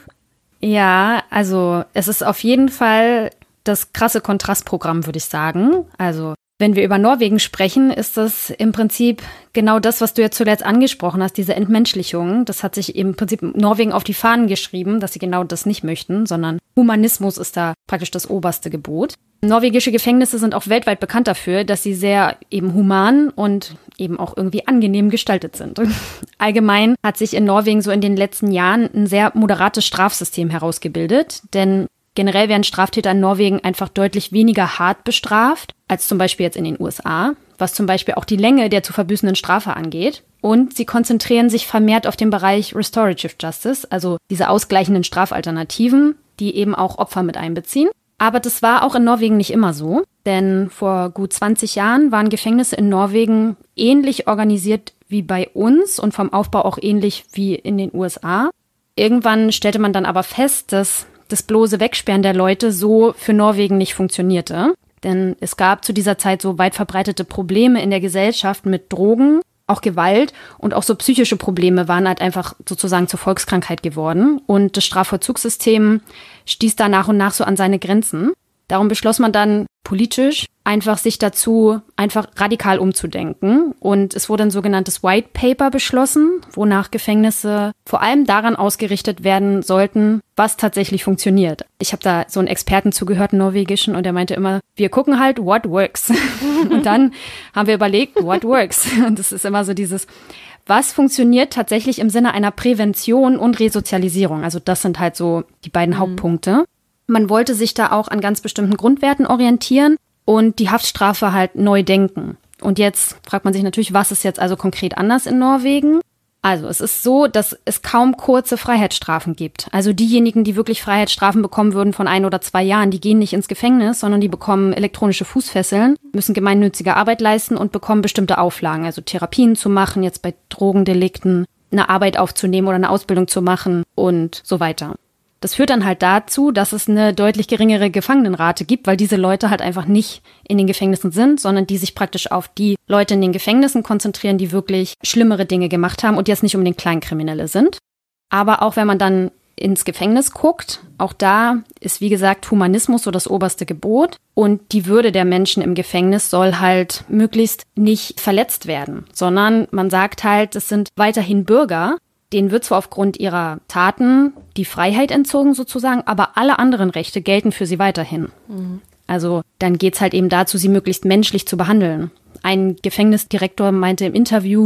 Ja, also es ist auf jeden Fall das krasse Kontrastprogramm, würde ich sagen. Also wenn wir über Norwegen sprechen, ist das im Prinzip genau das, was du jetzt zuletzt angesprochen hast, diese Entmenschlichung. Das hat sich im Prinzip Norwegen auf die Fahnen geschrieben, dass sie genau das nicht möchten, sondern Humanismus ist da praktisch das oberste Gebot. Norwegische Gefängnisse sind auch weltweit bekannt dafür, dass sie sehr eben human und eben auch irgendwie angenehm gestaltet sind. Allgemein hat sich in Norwegen so in den letzten Jahren ein sehr moderates Strafsystem herausgebildet, denn generell werden Straftäter in Norwegen einfach deutlich weniger hart bestraft als zum Beispiel jetzt in den U S A, was zum Beispiel auch die Länge der zu verbüßenden Strafe angeht. Und sie konzentrieren sich vermehrt auf den Bereich Restorative Justice, also diese ausgleichenden Strafalternativen, die eben auch Opfer mit einbeziehen. Aber das war auch in Norwegen nicht immer so, denn vor gut zwanzig Jahren waren Gefängnisse in Norwegen ähnlich organisiert wie bei uns und vom Aufbau auch ähnlich wie in den U S A. Irgendwann stellte man dann aber fest, dass das bloße Wegsperren der Leute so für Norwegen nicht funktionierte. Denn es gab zu dieser Zeit so weit verbreitete Probleme in der Gesellschaft mit Drogen, auch Gewalt und auch so psychische Probleme waren halt einfach sozusagen zur Volkskrankheit geworden. Und das Strafvollzugssystem stieß da nach und nach so an seine Grenzen. Darum beschloss man dann politisch einfach sich dazu einfach radikal umzudenken. Und es wurde ein sogenanntes White Paper beschlossen, wonach Gefängnisse vor allem daran ausgerichtet werden sollten, was tatsächlich funktioniert. Ich habe da so einen Experten zugehört, einen norwegischen, und der meinte immer, wir gucken halt, what works. Und dann haben wir überlegt, what works. Und das ist immer so dieses, was funktioniert tatsächlich im Sinne einer Prävention und Resozialisierung. Also das sind halt so die beiden mhm. Hauptpunkte. Man wollte sich da auch an ganz bestimmten Grundwerten orientieren und die Haftstrafe halt neu denken. Und jetzt fragt man sich natürlich, was ist jetzt also konkret anders in Norwegen? Also es ist so, dass es kaum kurze Freiheitsstrafen gibt. Also diejenigen, die wirklich Freiheitsstrafen bekommen würden von ein oder zwei Jahren, die gehen nicht ins Gefängnis, sondern die bekommen elektronische Fußfesseln, müssen gemeinnützige Arbeit leisten und bekommen bestimmte Auflagen, also Therapien zu machen, jetzt bei Drogendelikten, eine Arbeit aufzunehmen oder eine Ausbildung zu machen und so weiter. Das führt dann halt dazu, dass es eine deutlich geringere Gefangenenrate gibt, weil diese Leute halt einfach nicht in den Gefängnissen sind, sondern die sich praktisch auf die Leute in den Gefängnissen konzentrieren, die wirklich schlimmere Dinge gemacht haben und jetzt nicht unbedingt Kleinkriminelle sind. Aber auch wenn man dann ins Gefängnis guckt, auch da ist, wie gesagt, Humanismus so das oberste Gebot. Und die Würde der Menschen im Gefängnis soll halt möglichst nicht verletzt werden, sondern man sagt halt, es sind weiterhin Bürger. Denen wird zwar aufgrund ihrer Taten die Freiheit entzogen sozusagen, aber alle anderen Rechte gelten für sie weiterhin. Mhm. Also dann geht's halt eben dazu, sie möglichst menschlich zu behandeln. Ein Gefängnisdirektor meinte im Interview, wir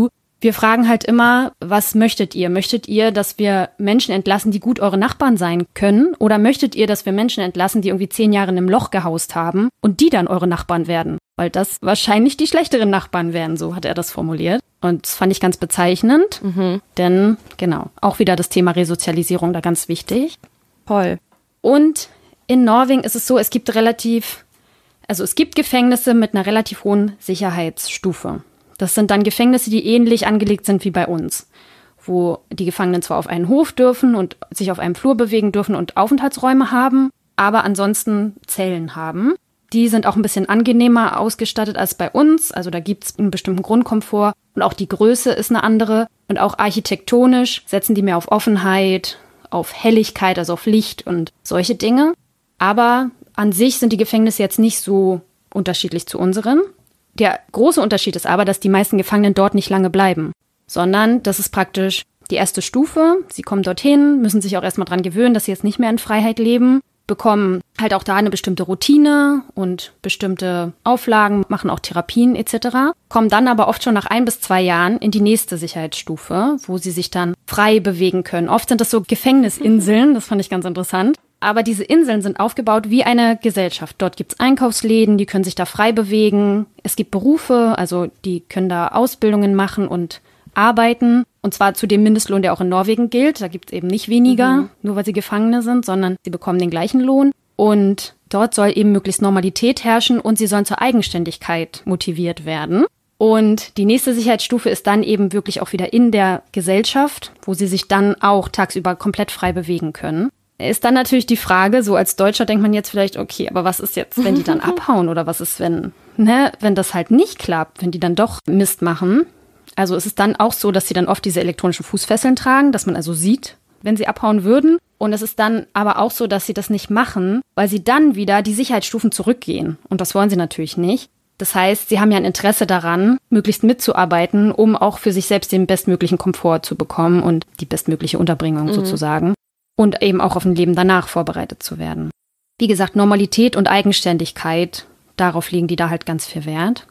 wir fragen halt immer, was möchtet ihr? Möchtet ihr, dass wir Menschen entlassen, die gut eure Nachbarn sein können? Oder möchtet ihr, dass wir Menschen entlassen, die irgendwie zehn Jahre in einem Loch gehaust haben und die dann eure Nachbarn werden? Weil das wahrscheinlich die schlechteren Nachbarn wären, so hat er das formuliert. Und das fand ich ganz bezeichnend, mhm. denn genau, auch wieder das Thema Resozialisierung da ganz wichtig. Toll. Und in Norwegen ist es so, es gibt relativ, also es gibt Gefängnisse mit einer relativ hohen Sicherheitsstufe. Das sind dann Gefängnisse, die ähnlich angelegt sind wie bei uns, wo die Gefangenen zwar auf einen Hof dürfen und sich auf einem Flur bewegen dürfen und Aufenthaltsräume haben, aber ansonsten Zellen haben. Die sind auch ein bisschen angenehmer ausgestattet als bei uns. Also da gibt es einen bestimmten Grundkomfort und auch die Größe ist eine andere. Und auch architektonisch setzen die mehr auf Offenheit, auf Helligkeit, also auf Licht und solche Dinge. Aber an sich sind die Gefängnisse jetzt nicht so unterschiedlich zu unseren. Der große Unterschied ist aber, dass die meisten Gefangenen dort nicht lange bleiben, sondern das ist praktisch die erste Stufe. Sie kommen dorthin, müssen sich auch erstmal dran gewöhnen, dass sie jetzt nicht mehr in Freiheit leben, bekommen halt auch da eine bestimmte Routine und bestimmte Auflagen, machen auch Therapien et cetera, kommen dann aber oft schon nach ein bis zwei Jahren in die nächste Sicherheitsstufe, wo sie sich dann frei bewegen können. Oft sind das so Gefängnisinseln, das fand ich ganz interessant. Aber diese Inseln sind aufgebaut wie eine Gesellschaft. Dort gibt's Einkaufsläden, die können sich da frei bewegen. Es gibt Berufe, also die können da Ausbildungen machen und arbeiten. Und zwar zu dem Mindestlohn, der auch in Norwegen gilt. Da gibt's eben nicht weniger, mhm. nur weil sie Gefangene sind, sondern sie bekommen den gleichen Lohn. Und dort soll eben möglichst Normalität herrschen und sie sollen zur Eigenständigkeit motiviert werden. Und die nächste Sicherheitsstufe ist dann eben wirklich auch wieder in der Gesellschaft, wo sie sich dann auch tagsüber komplett frei bewegen können. Ist dann natürlich die Frage, so als Deutscher denkt man jetzt vielleicht, okay, aber was ist jetzt, wenn die dann abhauen oder was ist, wenn, ne, wenn das halt nicht klappt, wenn die dann doch Mist machen? Also es ist dann auch so, dass sie dann oft diese elektronischen Fußfesseln tragen, dass man also sieht, wenn sie abhauen würden. Und es ist dann aber auch so, dass sie das nicht machen, weil sie dann wieder die Sicherheitsstufen zurückgehen. Und das wollen sie natürlich nicht. Das heißt, sie haben ja ein Interesse daran, möglichst mitzuarbeiten, um auch für sich selbst den bestmöglichen Komfort zu bekommen und die bestmögliche Unterbringung mhm. sozusagen. Und eben auch auf ein Leben danach vorbereitet zu werden. Wie gesagt, Normalität und Eigenständigkeit, darauf legen die da halt ganz viel Wert.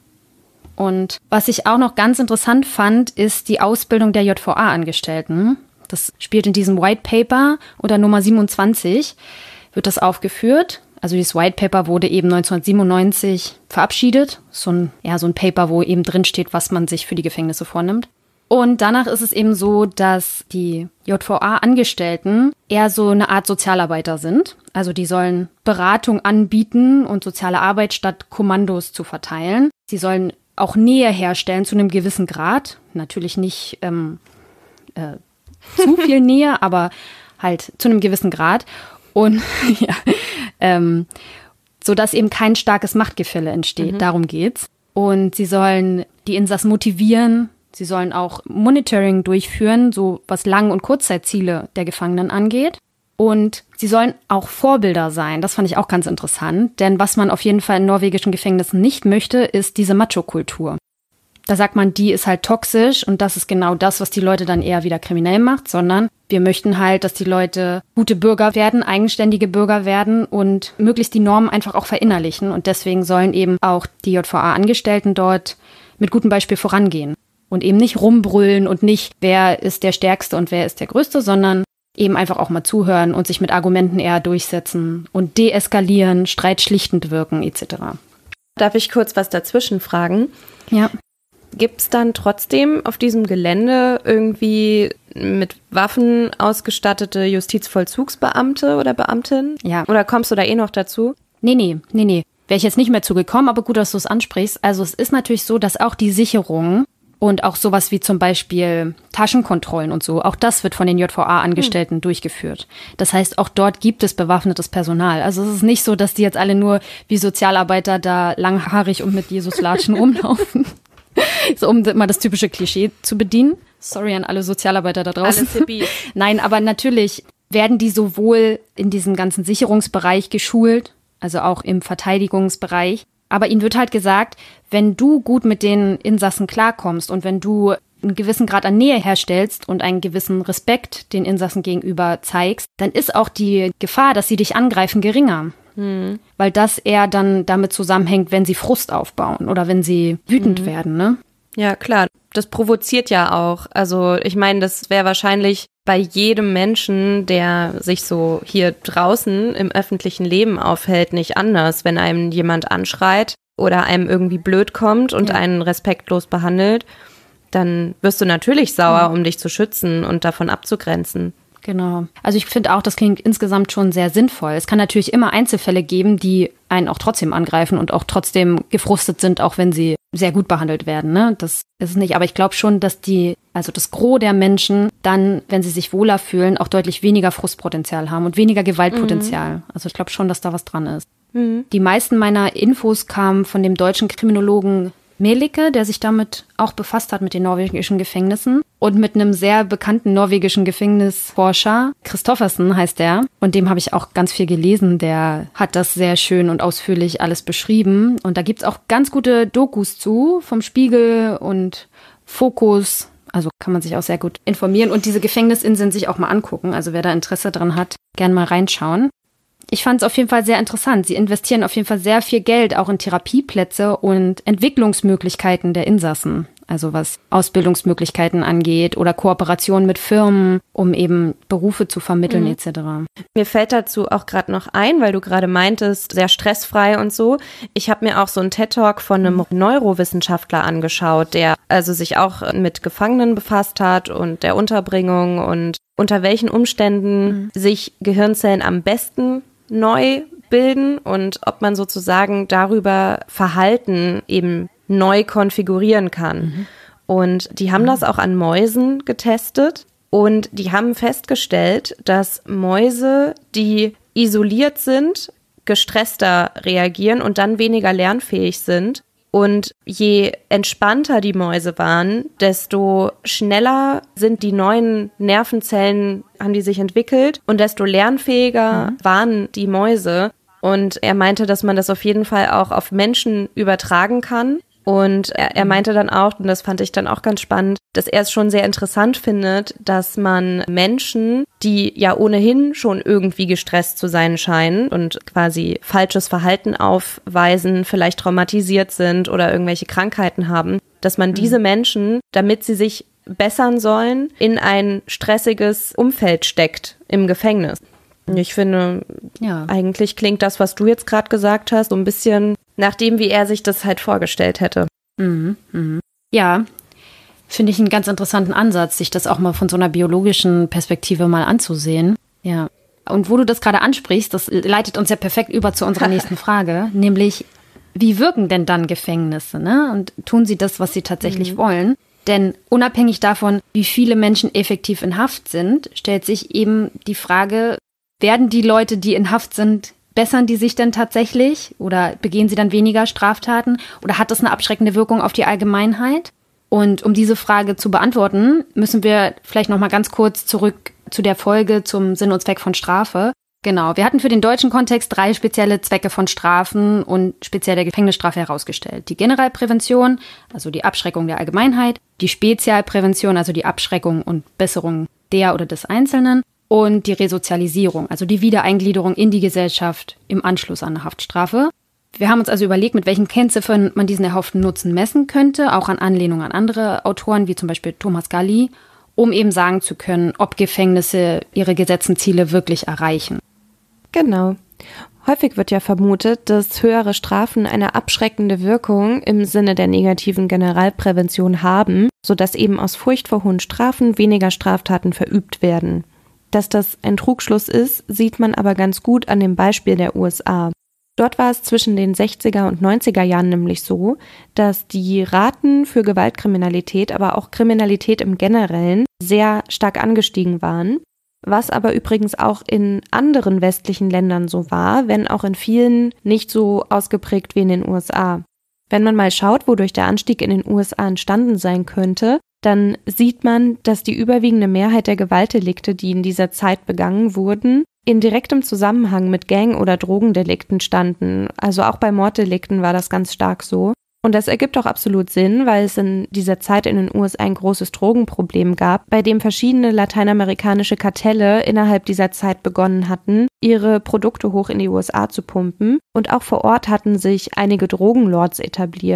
Und was ich auch noch ganz interessant fand, ist die Ausbildung der J V A-Angestellten. Das spielt in diesem White Paper unter Nummer siebenundzwanzig, wird das aufgeführt. Also dieses White Paper wurde eben neunzehnhundertsiebenundneunzig verabschiedet. So ein, ja, so ein Paper, wo eben drin steht, was man sich für die Gefängnisse vornimmt. Und danach ist es eben so, dass die J V A-Angestellten eher so eine Art Sozialarbeiter sind. Also die sollen Beratung anbieten und soziale Arbeit statt Kommandos zu verteilen. Sie sollen auch Nähe herstellen zu einem gewissen Grad. Natürlich nicht ähm, äh, zu viel Nähe, aber halt zu einem gewissen Grad. Und ja, ähm, sodass eben kein starkes Machtgefälle entsteht. Mhm. Darum geht's. Und sie sollen die Insassen motivieren. Sie sollen auch Monitoring durchführen, so was Lang- und Kurzzeitziele der Gefangenen angeht. Und sie sollen auch Vorbilder sein. Das fand ich auch ganz interessant. Denn was man auf jeden Fall in norwegischen Gefängnissen nicht möchte, ist diese Macho-Kultur. Da sagt man, die ist halt toxisch und das ist genau das, was die Leute dann eher wieder kriminell macht. Sondern wir möchten halt, dass die Leute gute Bürger werden, eigenständige Bürger werden und möglichst die Normen einfach auch verinnerlichen. Und deswegen sollen eben auch die J V A-Angestellten dort mit gutem Beispiel vorangehen. Und eben nicht rumbrüllen und nicht, wer ist der Stärkste und wer ist der Größte, sondern eben einfach auch mal zuhören und sich mit Argumenten eher durchsetzen und deeskalieren, streitschlichtend wirken et cetera. Darf ich kurz was dazwischen fragen? Ja. Gibt es dann trotzdem auf diesem Gelände irgendwie mit Waffen ausgestattete Justizvollzugsbeamte oder Beamtin? Ja. Oder kommst du da eh noch dazu? Nee, nee, nee, nee. Wäre ich jetzt nicht mehr zugekommen, aber gut, dass du es ansprichst. Also es ist natürlich so, dass auch die Sicherung und auch sowas wie zum Beispiel Taschenkontrollen und so, auch das wird von den J V A-Angestellten hm. durchgeführt. Das heißt, auch dort gibt es bewaffnetes Personal. Also es ist nicht so, dass die jetzt alle nur wie Sozialarbeiter da langhaarig und mit Jesuslatschen rumlaufen. So, um mal das typische Klischee zu bedienen. Sorry an alle Sozialarbeiter da draußen. Alle Zippis. Nein, aber natürlich werden die sowohl in diesem ganzen Sicherungsbereich geschult, also auch im Verteidigungsbereich. Aber ihnen wird halt gesagt, wenn du gut mit den Insassen klarkommst und wenn du einen gewissen Grad an Nähe herstellst und einen gewissen Respekt den Insassen gegenüber zeigst, dann ist auch die Gefahr, dass sie dich angreifen, geringer. Hm. Weil das eher dann damit zusammenhängt, wenn sie Frust aufbauen oder wenn sie wütend hm. werden, ne? Ja, klar. das provoziert ja auch. Also ich meine, das wäre wahrscheinlich bei jedem Menschen, der sich so hier draußen im öffentlichen Leben aufhält, nicht anders, wenn einem jemand anschreit oder einem irgendwie blöd kommt und ja. einen respektlos behandelt, dann wirst du natürlich sauer, um dich zu schützen und davon abzugrenzen. Genau. Also ich finde auch, das klingt insgesamt schon sehr sinnvoll. Es kann natürlich immer Einzelfälle geben, die einen auch trotzdem angreifen und auch trotzdem gefrustet sind, auch wenn sie sehr gut behandelt werden. Ne? Das ist es nicht. Aber ich glaube schon, dass die, also das Gros der Menschen dann, wenn sie sich wohler fühlen, auch deutlich weniger Frustpotenzial haben und weniger Gewaltpotenzial. Mhm. Also ich glaube schon, dass da was dran ist. Mhm. Die meisten meiner Infos kamen von dem deutschen Kriminologen Melicke, der sich damit auch befasst hat mit den norwegischen Gefängnissen und mit einem sehr bekannten norwegischen Gefängnisforscher, Christoffersen heißt der, und dem habe ich auch ganz viel gelesen, der hat das sehr schön und ausführlich alles beschrieben und da gibt's auch ganz gute Dokus zu, vom Spiegel und Fokus, also kann man sich auch sehr gut informieren und diese Gefängnisinseln sich auch mal angucken, also wer da Interesse dran hat, gern mal reinschauen. Ich fand es auf jeden Fall sehr interessant. Sie investieren auf jeden Fall sehr viel Geld auch in Therapieplätze und Entwicklungsmöglichkeiten der Insassen. Also was Ausbildungsmöglichkeiten angeht oder Kooperation mit Firmen, um eben Berufe zu vermitteln mhm. et cetera. Mir fällt dazu auch gerade noch ein, weil du gerade meintest, sehr stressfrei und so. Ich habe mir auch so einen TED-Talk von einem Neurowissenschaftler angeschaut, der also sich auch mit Gefangenen befasst hat und der Unterbringung und unter welchen Umständen mhm. sich Gehirnzellen am besten neu bilden und ob man sozusagen darüber Verhalten eben neu konfigurieren kann. Mhm. Und die haben mhm. das auch an Mäusen getestet und die haben festgestellt, dass Mäuse, die isoliert sind, gestresster reagieren und dann weniger lernfähig sind. Und je entspannter die Mäuse waren, desto schneller sind die neuen Nervenzellen, haben die sich entwickelt und desto lernfähiger mhm. waren die Mäuse. Und er meinte, dass man das auf jeden Fall auch auf Menschen übertragen kann. Und er, er meinte dann auch, und das fand ich dann auch ganz spannend, dass er es schon sehr interessant findet, dass man Menschen, die ja ohnehin schon irgendwie gestresst zu sein scheinen und quasi falsches Verhalten aufweisen, vielleicht traumatisiert sind oder irgendwelche Krankheiten haben, dass man diese Menschen, damit sie sich bessern sollen, in ein stressiges Umfeld steckt im Gefängnis. Ich finde, ja. eigentlich klingt das, was du jetzt gerade gesagt hast, so ein bisschen nach dem, wie er sich das halt vorgestellt hätte. Mhm, mhm. Ja, finde ich einen ganz interessanten Ansatz, sich das auch mal von so einer biologischen Perspektive mal anzusehen. Ja. Und wo du das gerade ansprichst, das leitet uns ja perfekt über zu unserer nächsten Frage, nämlich, wie wirken denn dann Gefängnisse, ne? Und tun sie das, was sie tatsächlich mhm. wollen? Denn unabhängig davon, wie viele Menschen effektiv in Haft sind, stellt sich eben die Frage, werden die Leute, die in Haft sind, bessern die sich denn tatsächlich oder begehen sie dann weniger Straftaten oder hat das eine abschreckende Wirkung auf die Allgemeinheit? Und um diese Frage zu beantworten, müssen wir vielleicht noch mal ganz kurz zurück zu der Folge zum Sinn und Zweck von Strafe. Genau, wir hatten für den deutschen Kontext drei spezielle Zwecke von Strafen und speziell der Gefängnisstrafe herausgestellt. Die Generalprävention, also die Abschreckung der Allgemeinheit, die Spezialprävention, also die Abschreckung und Besserung der oder des Einzelnen, und die Resozialisierung, also die Wiedereingliederung in die Gesellschaft im Anschluss an eine Haftstrafe. Wir haben uns also überlegt, mit welchen Kennziffern man diesen erhofften Nutzen messen könnte, auch an Anlehnung an andere Autoren, wie zum Beispiel Thomas Galli, um eben sagen zu können, ob Gefängnisse ihre gesetzten Ziele wirklich erreichen. Genau. Häufig wird ja vermutet, dass höhere Strafen eine abschreckende Wirkung im Sinne der negativen Generalprävention haben, sodass eben aus Furcht vor hohen Strafen weniger Straftaten verübt werden. Dass das ein Trugschluss ist, sieht man aber ganz gut an dem Beispiel der U S A. Dort war es zwischen den sechziger und neunziger Jahren nämlich so, dass die Raten für Gewaltkriminalität, aber auch Kriminalität im Generellen sehr stark angestiegen waren, was aber übrigens auch in anderen westlichen Ländern so war, wenn auch in vielen nicht so ausgeprägt wie in den U S A. Wenn man mal schaut, wodurch der Anstieg in den U S A entstanden sein könnte, dann sieht man, dass die überwiegende Mehrheit der Gewaltdelikte, die in dieser Zeit begangen wurden, in direktem Zusammenhang mit Gang- oder Drogendelikten standen. Also auch bei Morddelikten war das ganz stark so. Und das ergibt auch absolut Sinn, weil es in dieser Zeit in den U S A ein großes Drogenproblem gab, bei dem verschiedene lateinamerikanische Kartelle innerhalb dieser Zeit begonnen hatten, ihre Produkte hoch in die U S A zu pumpen. Und auch vor Ort hatten sich einige Drogenlords etabliert.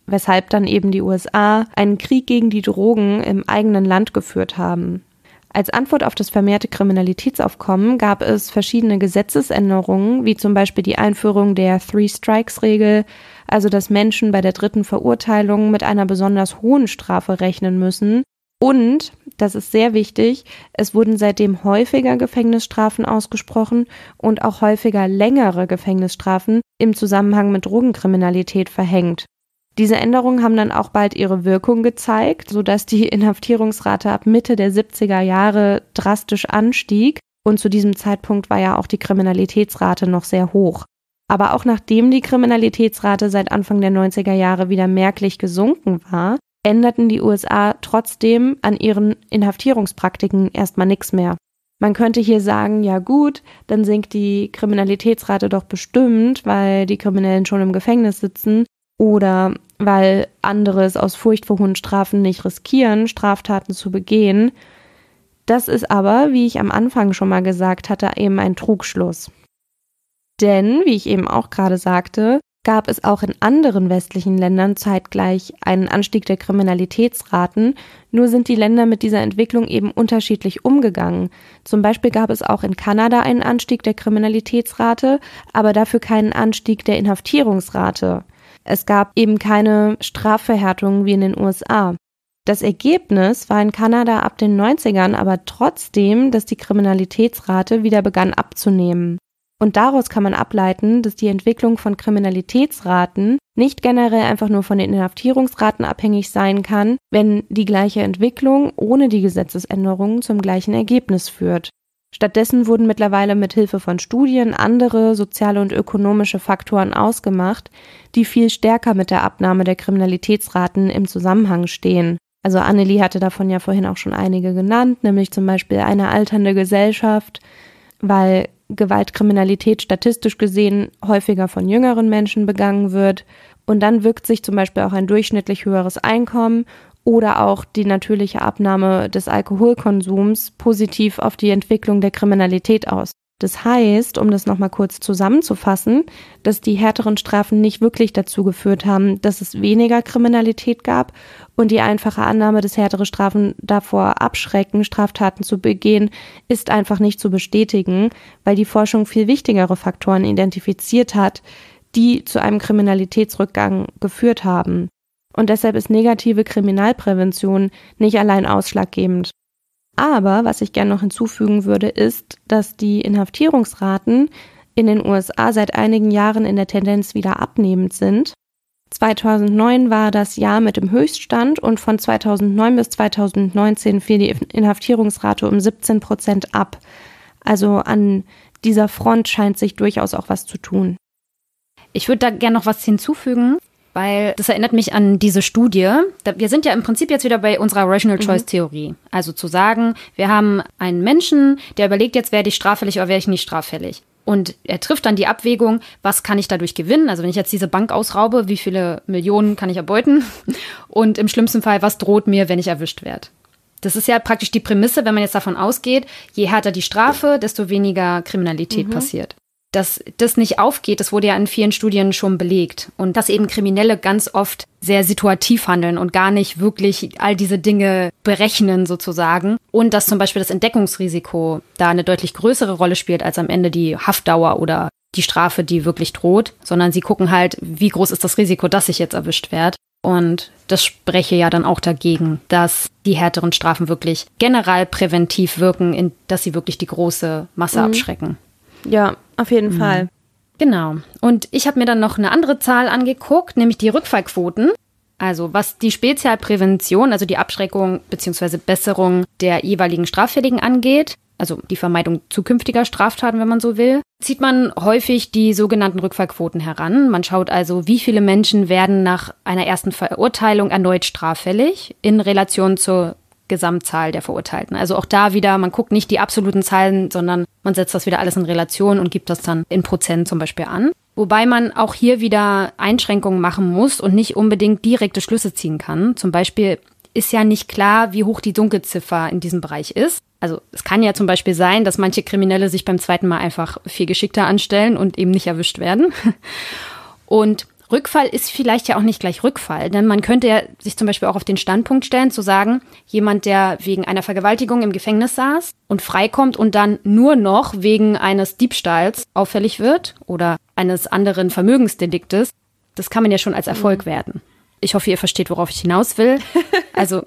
weshalb dann eben die U S A einen Krieg gegen die Drogen im eigenen Land geführt haben. Als Antwort auf das vermehrte Kriminalitätsaufkommen gab es verschiedene Gesetzesänderungen, wie zum Beispiel die Einführung der Three-Strikes-Regel, also dass Menschen bei der dritten Verurteilung mit einer besonders hohen Strafe rechnen müssen. Und, das ist sehr wichtig, es wurden seitdem häufiger Gefängnisstrafen ausgesprochen und auch häufiger längere Gefängnisstrafen im Zusammenhang mit Drogenkriminalität verhängt. Diese Änderungen haben dann auch bald ihre Wirkung gezeigt, sodass die Inhaftierungsrate ab Mitte der siebziger Jahre drastisch anstieg. Und zu diesem Zeitpunkt war ja auch die Kriminalitätsrate noch sehr hoch. Aber auch nachdem die Kriminalitätsrate seit Anfang der neunziger Jahre wieder merklich gesunken war, änderten die U S A trotzdem an ihren Inhaftierungspraktiken erstmal nichts mehr. Man könnte hier sagen, ja gut, dann sinkt die Kriminalitätsrate doch bestimmt, weil die Kriminellen schon im Gefängnis sitzen oder weil andere es aus Furcht vor hohen Strafen nicht riskieren, Straftaten zu begehen. Das ist aber, wie ich am Anfang schon mal gesagt hatte, eben ein Trugschluss. Denn, wie ich eben auch gerade sagte, gab es auch in anderen westlichen Ländern zeitgleich einen Anstieg der Kriminalitätsraten, nur sind die Länder mit dieser Entwicklung eben unterschiedlich umgegangen. Zum Beispiel gab es auch in Kanada einen Anstieg der Kriminalitätsrate, aber dafür keinen Anstieg der Inhaftierungsrate. Es gab eben keine Strafverhärtungen wie in den U S A. Das Ergebnis war in Kanada ab den neunzigern aber trotzdem, dass die Kriminalitätsrate wieder begann abzunehmen. Und daraus kann man ableiten, dass die Entwicklung von Kriminalitätsraten nicht generell einfach nur von den Inhaftierungsraten abhängig sein kann, wenn die gleiche Entwicklung ohne die Gesetzesänderungen zum gleichen Ergebnis führt. Stattdessen wurden mittlerweile mit Hilfe von Studien andere soziale und ökonomische Faktoren ausgemacht, die viel stärker mit der Abnahme der Kriminalitätsraten im Zusammenhang stehen. Also Annelie hatte davon ja vorhin auch schon einige genannt, nämlich zum Beispiel eine alternde Gesellschaft, weil Gewaltkriminalität statistisch gesehen häufiger von jüngeren Menschen begangen wird. Und dann wirkt sich zum Beispiel auch ein durchschnittlich höheres Einkommen oder auch die natürliche Abnahme des Alkoholkonsums positiv auf die Entwicklung der Kriminalität aus. Das heißt, um das nochmal kurz zusammenzufassen, dass die härteren Strafen nicht wirklich dazu geführt haben, dass es weniger Kriminalität gab und die einfache Annahme, dass härtere Strafen davor abschrecken, Straftaten zu begehen, ist einfach nicht zu bestätigen, weil die Forschung viel wichtigere Faktoren identifiziert hat, die zu einem Kriminalitätsrückgang geführt haben. Und deshalb ist negative Kriminalprävention nicht allein ausschlaggebend. Aber was ich gerne noch hinzufügen würde, ist, dass die Inhaftierungsraten in den U S A seit einigen Jahren in der Tendenz wieder abnehmend sind. zweitausendneun war das Jahr mit dem Höchststand und von zweitausendneun bis zweitausendneunzehn fiel die Inhaftierungsrate um siebzehn Prozent ab. Also an dieser Front scheint sich durchaus auch was zu tun. Ich würde da gerne noch was hinzufügen, weil das erinnert mich an diese Studie. Wir sind ja im Prinzip jetzt wieder bei unserer Rational Choice Theorie. Also zu sagen, wir haben einen Menschen, der überlegt jetzt, werde ich straffällig oder werde ich nicht straffällig. Und er trifft dann die Abwägung, was kann ich dadurch gewinnen? Also wenn ich jetzt diese Bank ausraube, wie viele Millionen kann ich erbeuten? Und im schlimmsten Fall, was droht mir, wenn ich erwischt werde? Das ist ja praktisch die Prämisse, wenn man jetzt davon ausgeht, je härter die Strafe, desto weniger Kriminalität mhm. passiert. Dass das nicht aufgeht, das wurde ja in vielen Studien schon belegt. Und dass eben Kriminelle ganz oft sehr situativ handeln und gar nicht wirklich all diese Dinge berechnen sozusagen. Und dass zum Beispiel das Entdeckungsrisiko da eine deutlich größere Rolle spielt als am Ende die Haftdauer oder die Strafe, die wirklich droht. Sondern sie gucken halt, wie groß ist das Risiko, dass ich jetzt erwischt werde. Und das spreche ja dann auch dagegen, dass die härteren Strafen wirklich generell präventiv wirken, in, dass sie wirklich die große Masse mhm. abschrecken. Ja, auf jeden mhm. Fall. Genau. Und ich habe mir dann noch eine andere Zahl angeguckt, nämlich die Rückfallquoten. Also was die Spezialprävention, also die Abschreckung bzw. Besserung der jeweiligen Straffälligen angeht, also die Vermeidung zukünftiger Straftaten, wenn man so will, zieht man häufig die sogenannten Rückfallquoten heran. Man schaut also, wie viele Menschen werden nach einer ersten Verurteilung erneut straffällig in Relation zur Gesamtzahl der Verurteilten. Also auch da wieder, man guckt nicht die absoluten Zahlen, sondern man setzt das wieder alles in Relation und gibt das dann in Prozent zum Beispiel an. Wobei man auch hier wieder Einschränkungen machen muss und nicht unbedingt direkte Schlüsse ziehen kann. Zum Beispiel ist ja nicht klar, wie hoch die Dunkelziffer in diesem Bereich ist. Also es kann ja zum Beispiel sein, dass manche Kriminelle sich beim zweiten Mal einfach viel geschickter anstellen und eben nicht erwischt werden. Und Rückfall ist vielleicht ja auch nicht gleich Rückfall, denn man könnte ja sich zum Beispiel auch auf den Standpunkt stellen, zu sagen, jemand, der wegen einer Vergewaltigung im Gefängnis saß und freikommt und dann nur noch wegen eines Diebstahls auffällig wird oder eines anderen Vermögensdeliktes, das kann man ja schon als Erfolg mhm. werten. Ich hoffe, ihr versteht, worauf ich hinaus will. Also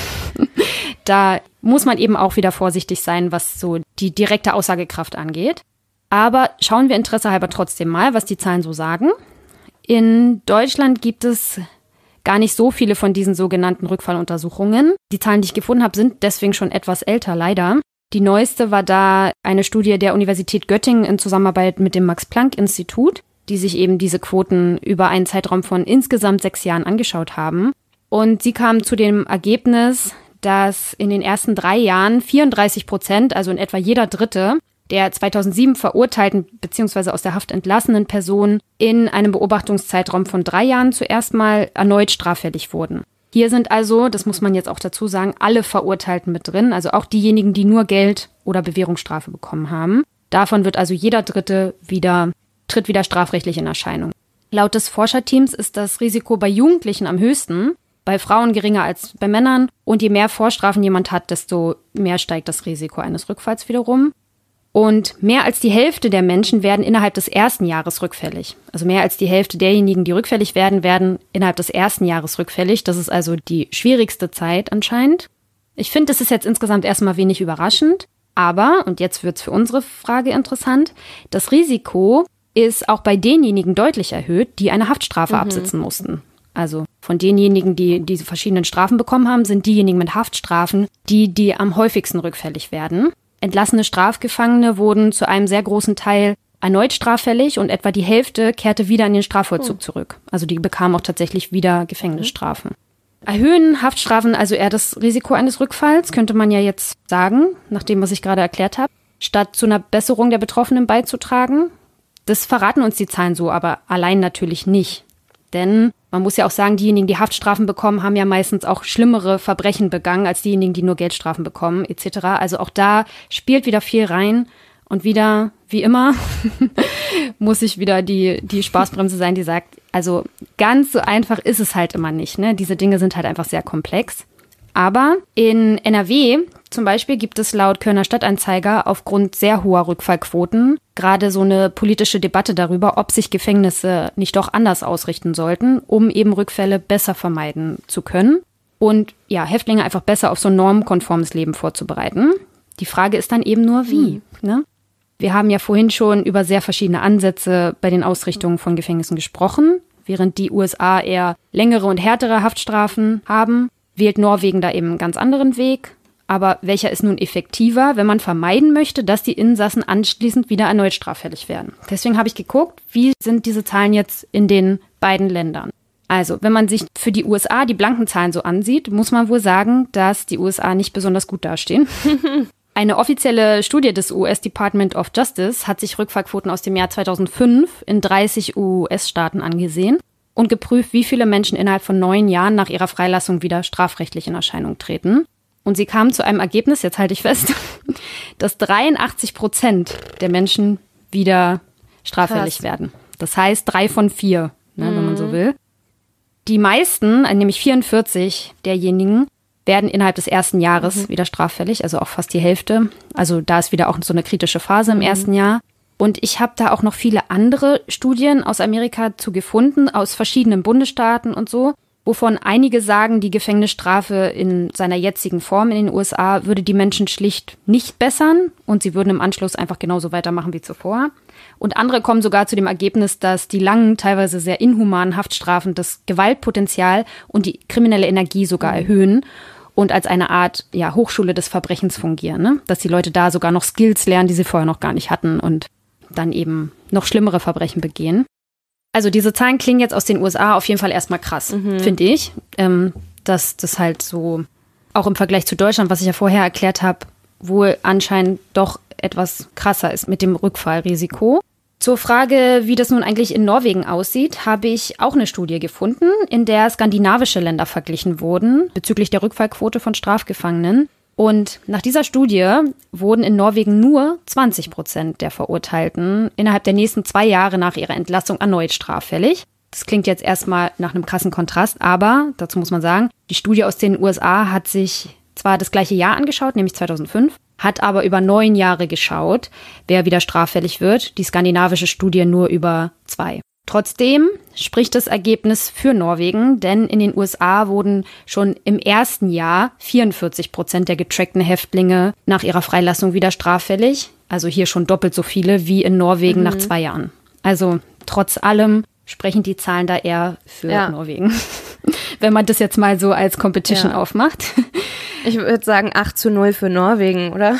da muss man eben auch wieder vorsichtig sein, was so die direkte Aussagekraft angeht. Aber schauen wir interessehalber trotzdem mal, was die Zahlen so sagen. In Deutschland gibt es gar nicht so viele von diesen sogenannten Rückfalluntersuchungen. Die Zahlen, die ich gefunden habe, sind deswegen schon etwas älter, leider. Die neueste war da eine Studie der Universität Göttingen in Zusammenarbeit mit dem Max-Planck-Institut, die sich eben diese Quoten über einen Zeitraum von insgesamt sechs Jahren angeschaut haben. Und sie kamen zu dem Ergebnis, dass in den ersten drei Jahren vierunddreißig Prozent, also in etwa jeder Dritte, der zweitausendsieben verurteilten bzw. aus der Haft entlassenen Personen in einem Beobachtungszeitraum von drei Jahren zuerst mal erneut straffällig wurden. Hier sind also, das muss man jetzt auch dazu sagen, alle Verurteilten mit drin, also auch diejenigen, die nur Geld oder Bewährungsstrafe bekommen haben. Davon wird also jeder Dritte wieder, tritt wieder strafrechtlich in Erscheinung. Laut des Forscherteams ist das Risiko bei Jugendlichen am höchsten, bei Frauen geringer als bei Männern. Und je mehr Vorstrafen jemand hat, desto mehr steigt das Risiko eines Rückfalls wiederum. Und mehr als die Hälfte der Menschen werden innerhalb des ersten Jahres rückfällig. Also mehr als die Hälfte derjenigen, die rückfällig werden, werden innerhalb des ersten Jahres rückfällig. Das ist also die schwierigste Zeit anscheinend. Ich finde, das ist jetzt insgesamt erstmal wenig überraschend. Aber, und jetzt wird's für unsere Frage interessant, das Risiko ist auch bei denjenigen deutlich erhöht, die eine Haftstrafe mhm. absitzen mussten. Also von denjenigen, die diese verschiedenen Strafen bekommen haben, sind diejenigen mit Haftstrafen, die, die am häufigsten rückfällig werden. Entlassene Strafgefangene wurden zu einem sehr großen Teil erneut straffällig und etwa die Hälfte kehrte wieder in den Strafvollzug oh. zurück. Also die bekamen auch tatsächlich wieder Gefängnisstrafen. Mhm. Erhöhen Haftstrafen also eher das Risiko eines Rückfalls, könnte man ja jetzt sagen, nach dem, was ich gerade erklärt habe, statt zu einer Besserung der Betroffenen beizutragen. Das verraten uns die Zahlen so, aber allein natürlich nicht. Denn man muss ja auch sagen, diejenigen, die Haftstrafen bekommen, haben ja meistens auch schlimmere Verbrechen begangen als diejenigen, die nur Geldstrafen bekommen, et cetera. Also auch da spielt wieder viel rein. Und wieder, wie immer, muss ich wieder die, die Spaßbremse sein, die sagt, also ganz so einfach ist es halt immer nicht, ne? Diese Dinge sind halt einfach sehr komplex. Aber in N R W zum Beispiel gibt es laut Kölner Stadtanzeiger aufgrund sehr hoher Rückfallquoten gerade so eine politische Debatte darüber, ob sich Gefängnisse nicht doch anders ausrichten sollten, um eben Rückfälle besser vermeiden zu können und ja, Häftlinge einfach besser auf so ein normkonformes Leben vorzubereiten. Die Frage ist dann eben nur, wie, ne? Wir haben ja vorhin schon über sehr verschiedene Ansätze bei den Ausrichtungen von Gefängnissen gesprochen. Während die U S A eher längere und härtere Haftstrafen haben, wählt Norwegen da eben einen ganz anderen Weg. Aber welcher ist nun effektiver, wenn man vermeiden möchte, dass die Insassen anschließend wieder erneut straffällig werden? Deswegen habe ich geguckt, wie sind diese Zahlen jetzt in den beiden Ländern? Also, wenn man sich für die U S A die blanken Zahlen so ansieht, muss man wohl sagen, dass die U S A nicht besonders gut dastehen. Eine offizielle Studie des U S Department of Justice hat sich Rückfallquoten aus dem Jahr zweitausendfünf in dreißig U S-Staaten angesehen und geprüft, wie viele Menschen innerhalb von neun Jahren nach ihrer Freilassung wieder strafrechtlich in Erscheinung treten. Und sie kamen zu einem Ergebnis, jetzt halte ich fest, dass dreiundachtzig Prozent der Menschen wieder straffällig Krass. werden. Das heißt drei von vier, ne, mhm. wenn man so will. Die meisten, nämlich vierundvierzig derjenigen, werden innerhalb des ersten Jahres mhm. wieder straffällig, also auch fast die Hälfte. Also da ist wieder auch so eine kritische Phase im mhm. ersten Jahr. Und ich habe da auch noch viele andere Studien aus Amerika zu gefunden, aus verschiedenen Bundesstaaten und so, wovon einige sagen, die Gefängnisstrafe in seiner jetzigen Form in den U S A würde die Menschen schlicht nicht bessern und sie würden im Anschluss einfach genauso weitermachen wie zuvor. Und andere kommen sogar zu dem Ergebnis, dass die langen, teilweise sehr inhumanen Haftstrafen das Gewaltpotenzial und die kriminelle Energie sogar mhm. erhöhen und als eine Art ja, Hochschule des Verbrechens fungieren, ne? Dass die Leute da sogar noch Skills lernen, die sie vorher noch gar nicht hatten und dann eben noch schlimmere Verbrechen begehen. Also diese Zahlen klingen jetzt aus den U S A auf jeden Fall erstmal krass, mhm. finde ich. Ähm, dass das halt so, auch im Vergleich zu Deutschland, was ich ja vorher erklärt habe, wohl anscheinend doch etwas krasser ist mit dem Rückfallrisiko. Zur Frage, wie das nun eigentlich in Norwegen aussieht, habe ich auch eine Studie gefunden, in der skandinavische Länder verglichen wurden bezüglich der Rückfallquote von Strafgefangenen. Und nach dieser Studie wurden in Norwegen nur zwanzig Prozent der Verurteilten innerhalb der nächsten zwei Jahre nach ihrer Entlassung erneut straffällig. Das klingt jetzt erstmal nach einem krassen Kontrast, aber dazu muss man sagen, die Studie aus den U S A hat sich zwar das gleiche Jahr angeschaut, nämlich zweitausendfünf, hat aber über neun Jahre geschaut, wer wieder straffällig wird. Die skandinavische Studie nur über zwei. Trotzdem spricht das Ergebnis für Norwegen, denn in den U S A wurden schon im ersten Jahr vierundvierzig Prozent der getrackten Häftlinge nach ihrer Freilassung wieder straffällig. Also hier schon doppelt so viele wie in Norwegen mhm. nach zwei Jahren. Also trotz allem sprechen die Zahlen da eher für ja. Norwegen. Wenn man das jetzt mal so als Competition ja. aufmacht. Ich würde sagen acht zu null für Norwegen, oder?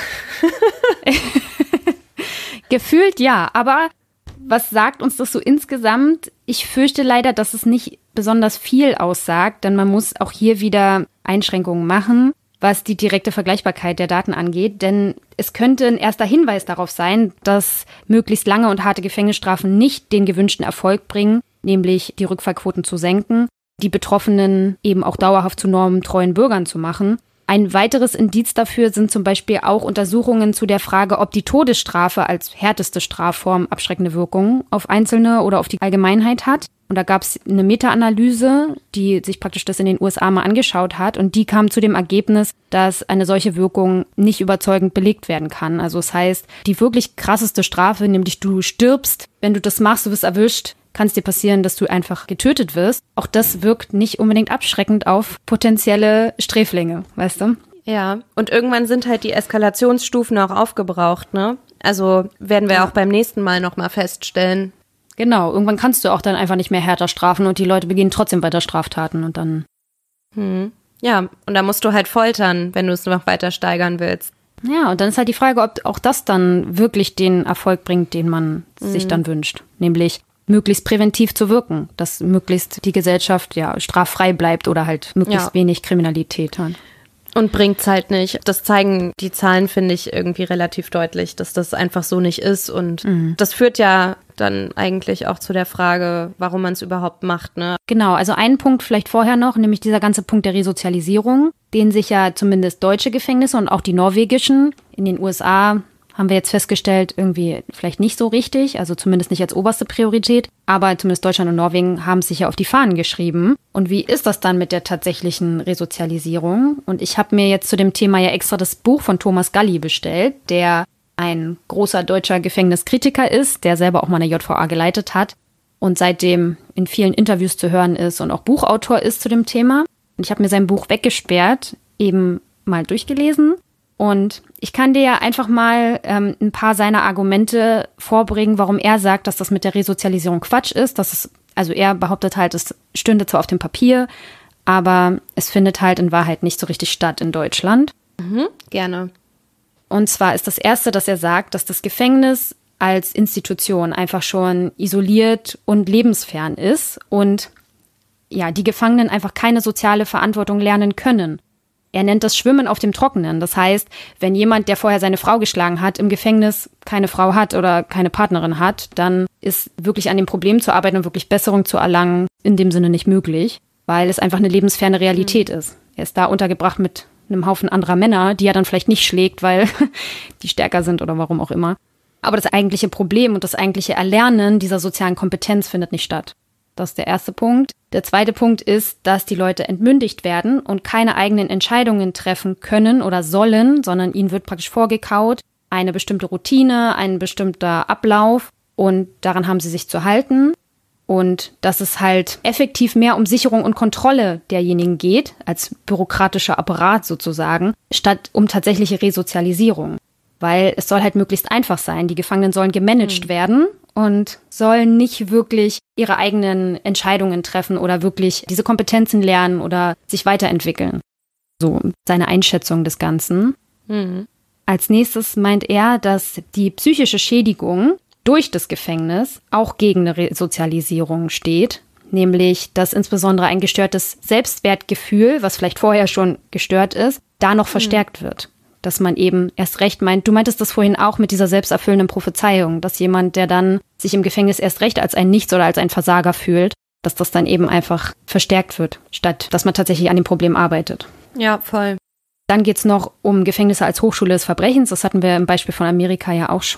Gefühlt ja, aber was sagt uns das so insgesamt? Ich fürchte leider, dass es nicht besonders viel aussagt, denn man muss auch hier wieder Einschränkungen machen, was die direkte Vergleichbarkeit der Daten angeht. Denn es könnte ein erster Hinweis darauf sein, dass möglichst lange und harte Gefängnisstrafen nicht den gewünschten Erfolg bringen, nämlich die Rückfallquoten zu senken, die Betroffenen eben auch dauerhaft zu normentreuen Bürgern zu machen. Ein weiteres Indiz dafür sind zum Beispiel auch Untersuchungen zu der Frage, ob die Todesstrafe als härteste Strafform abschreckende Wirkungen auf Einzelne oder auf die Allgemeinheit hat. Und da gab es eine Meta-Analyse, die sich praktisch das in den U S A mal angeschaut hat. Und die kam zu dem Ergebnis, dass eine solche Wirkung nicht überzeugend belegt werden kann. Also das heißt, die wirklich krasseste Strafe, nämlich du stirbst, wenn du das machst, du wirst erwischt, kann es dir passieren, dass du einfach getötet wirst. Auch das wirkt nicht unbedingt abschreckend auf potenzielle Sträflinge, weißt du? Ja, und irgendwann sind halt die Eskalationsstufen auch aufgebraucht, ne? Also werden wir ja auch beim nächsten Mal nochmal feststellen. Genau, irgendwann kannst du auch dann einfach nicht mehr härter strafen und die Leute begehen trotzdem weiter Straftaten und dann... Hm. Ja, und da musst du halt foltern, wenn du es noch weiter steigern willst. Ja, und dann ist halt die Frage, ob auch das dann wirklich den Erfolg bringt, den man mhm. sich dann wünscht. Nämlich möglichst präventiv zu wirken, dass möglichst die Gesellschaft ja straffrei bleibt oder halt möglichst ja. wenig Kriminalität hat. Und bringt's halt nicht. Das zeigen die Zahlen, finde ich, irgendwie relativ deutlich, dass das einfach so nicht ist. Und mhm. das führt ja dann eigentlich auch zu der Frage, warum man es überhaupt macht, ne? Genau, also einen Punkt vielleicht vorher noch, nämlich dieser ganze Punkt der Resozialisierung, den sich ja zumindest deutsche Gefängnisse und auch die norwegischen in den U S A haben wir jetzt festgestellt, irgendwie vielleicht nicht so richtig, also zumindest nicht als oberste Priorität. Aber zumindest Deutschland und Norwegen haben es sich ja auf die Fahnen geschrieben. Und wie ist das dann mit der tatsächlichen Resozialisierung? Und ich habe mir jetzt zu dem Thema ja extra das Buch von Thomas Galli bestellt, der ein großer deutscher Gefängniskritiker ist, der selber auch mal eine J V A geleitet hat und seitdem in vielen Interviews zu hören ist und auch Buchautor ist zu dem Thema. Und ich habe mir sein Buch weggesperrt, eben mal durchgelesen. Und ich kann dir ja einfach mal ähm, ein paar seiner Argumente vorbringen, warum er sagt, dass das mit der Resozialisierung Quatsch ist. Dass es, also er behauptet halt, es stünde zwar auf dem Papier, aber es findet halt in Wahrheit nicht so richtig statt in Deutschland. Mhm, gerne. Und zwar ist das Erste, dass er sagt, dass das Gefängnis als Institution einfach schon isoliert und lebensfern ist und ja, die Gefangenen einfach keine soziale Verantwortung lernen können. Er nennt das Schwimmen auf dem Trockenen. Das heißt, wenn jemand, der vorher seine Frau geschlagen hat, im Gefängnis keine Frau hat oder keine Partnerin hat, dann ist wirklich an dem Problem zu arbeiten und wirklich Besserung zu erlangen in dem Sinne nicht möglich, weil es einfach eine lebensferne Realität mhm. ist. Er ist da untergebracht mit einem Haufen anderer Männer, die er dann vielleicht nicht schlägt, weil die stärker sind oder warum auch immer. Aber das eigentliche Problem und das eigentliche Erlernen dieser sozialen Kompetenz findet nicht statt. Das ist der erste Punkt. Der zweite Punkt ist, dass die Leute entmündigt werden und keine eigenen Entscheidungen treffen können oder sollen, sondern ihnen wird praktisch vorgekaut, eine bestimmte Routine, ein bestimmter Ablauf und daran haben sie sich zu halten. Und dass es halt effektiv mehr um Sicherung und Kontrolle derjenigen geht, als bürokratischer Apparat sozusagen, statt um tatsächliche Resozialisierung. Weil es soll halt möglichst einfach sein. Die Gefangenen sollen gemanagt mhm. werden und sollen nicht wirklich ihre eigenen Entscheidungen treffen oder wirklich diese Kompetenzen lernen oder sich weiterentwickeln. So seine Einschätzung des Ganzen. Mhm. Als nächstes meint er, dass die psychische Schädigung durch das Gefängnis auch gegen eine Resozialisierung steht. Nämlich, dass insbesondere ein gestörtes Selbstwertgefühl, was vielleicht vorher schon gestört ist, da noch mhm. verstärkt wird. Dass man eben erst recht meint, du meintest das vorhin auch mit dieser selbsterfüllenden Prophezeiung, dass jemand, der dann sich im Gefängnis erst recht als ein Nichts oder als ein Versager fühlt, dass das dann eben einfach verstärkt wird, statt dass man tatsächlich an dem Problem arbeitet. Ja, voll. Dann geht's noch um Gefängnisse als Hochschule des Verbrechens. Das hatten wir im Beispiel von Amerika ja auch schon.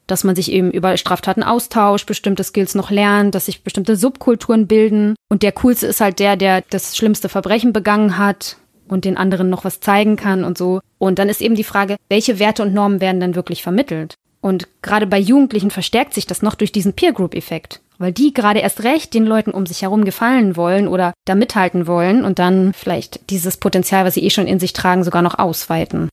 dass man sich eben über Straftaten austauscht, bestimmte Skills noch lernt, dass sich bestimmte Subkulturen bilden. Und der Coolste ist halt der, der das schlimmste Verbrechen begangen hat und den anderen noch was zeigen kann und so. Und dann ist eben die Frage, welche Werte und Normen werden dann wirklich vermittelt? Und gerade bei Jugendlichen verstärkt sich das noch durch diesen Peer-Group-Effekt. Weil die gerade erst recht den Leuten um sich herum gefallen wollen oder da mithalten wollen und dann vielleicht dieses Potenzial, was sie eh schon in sich tragen, sogar noch ausweiten.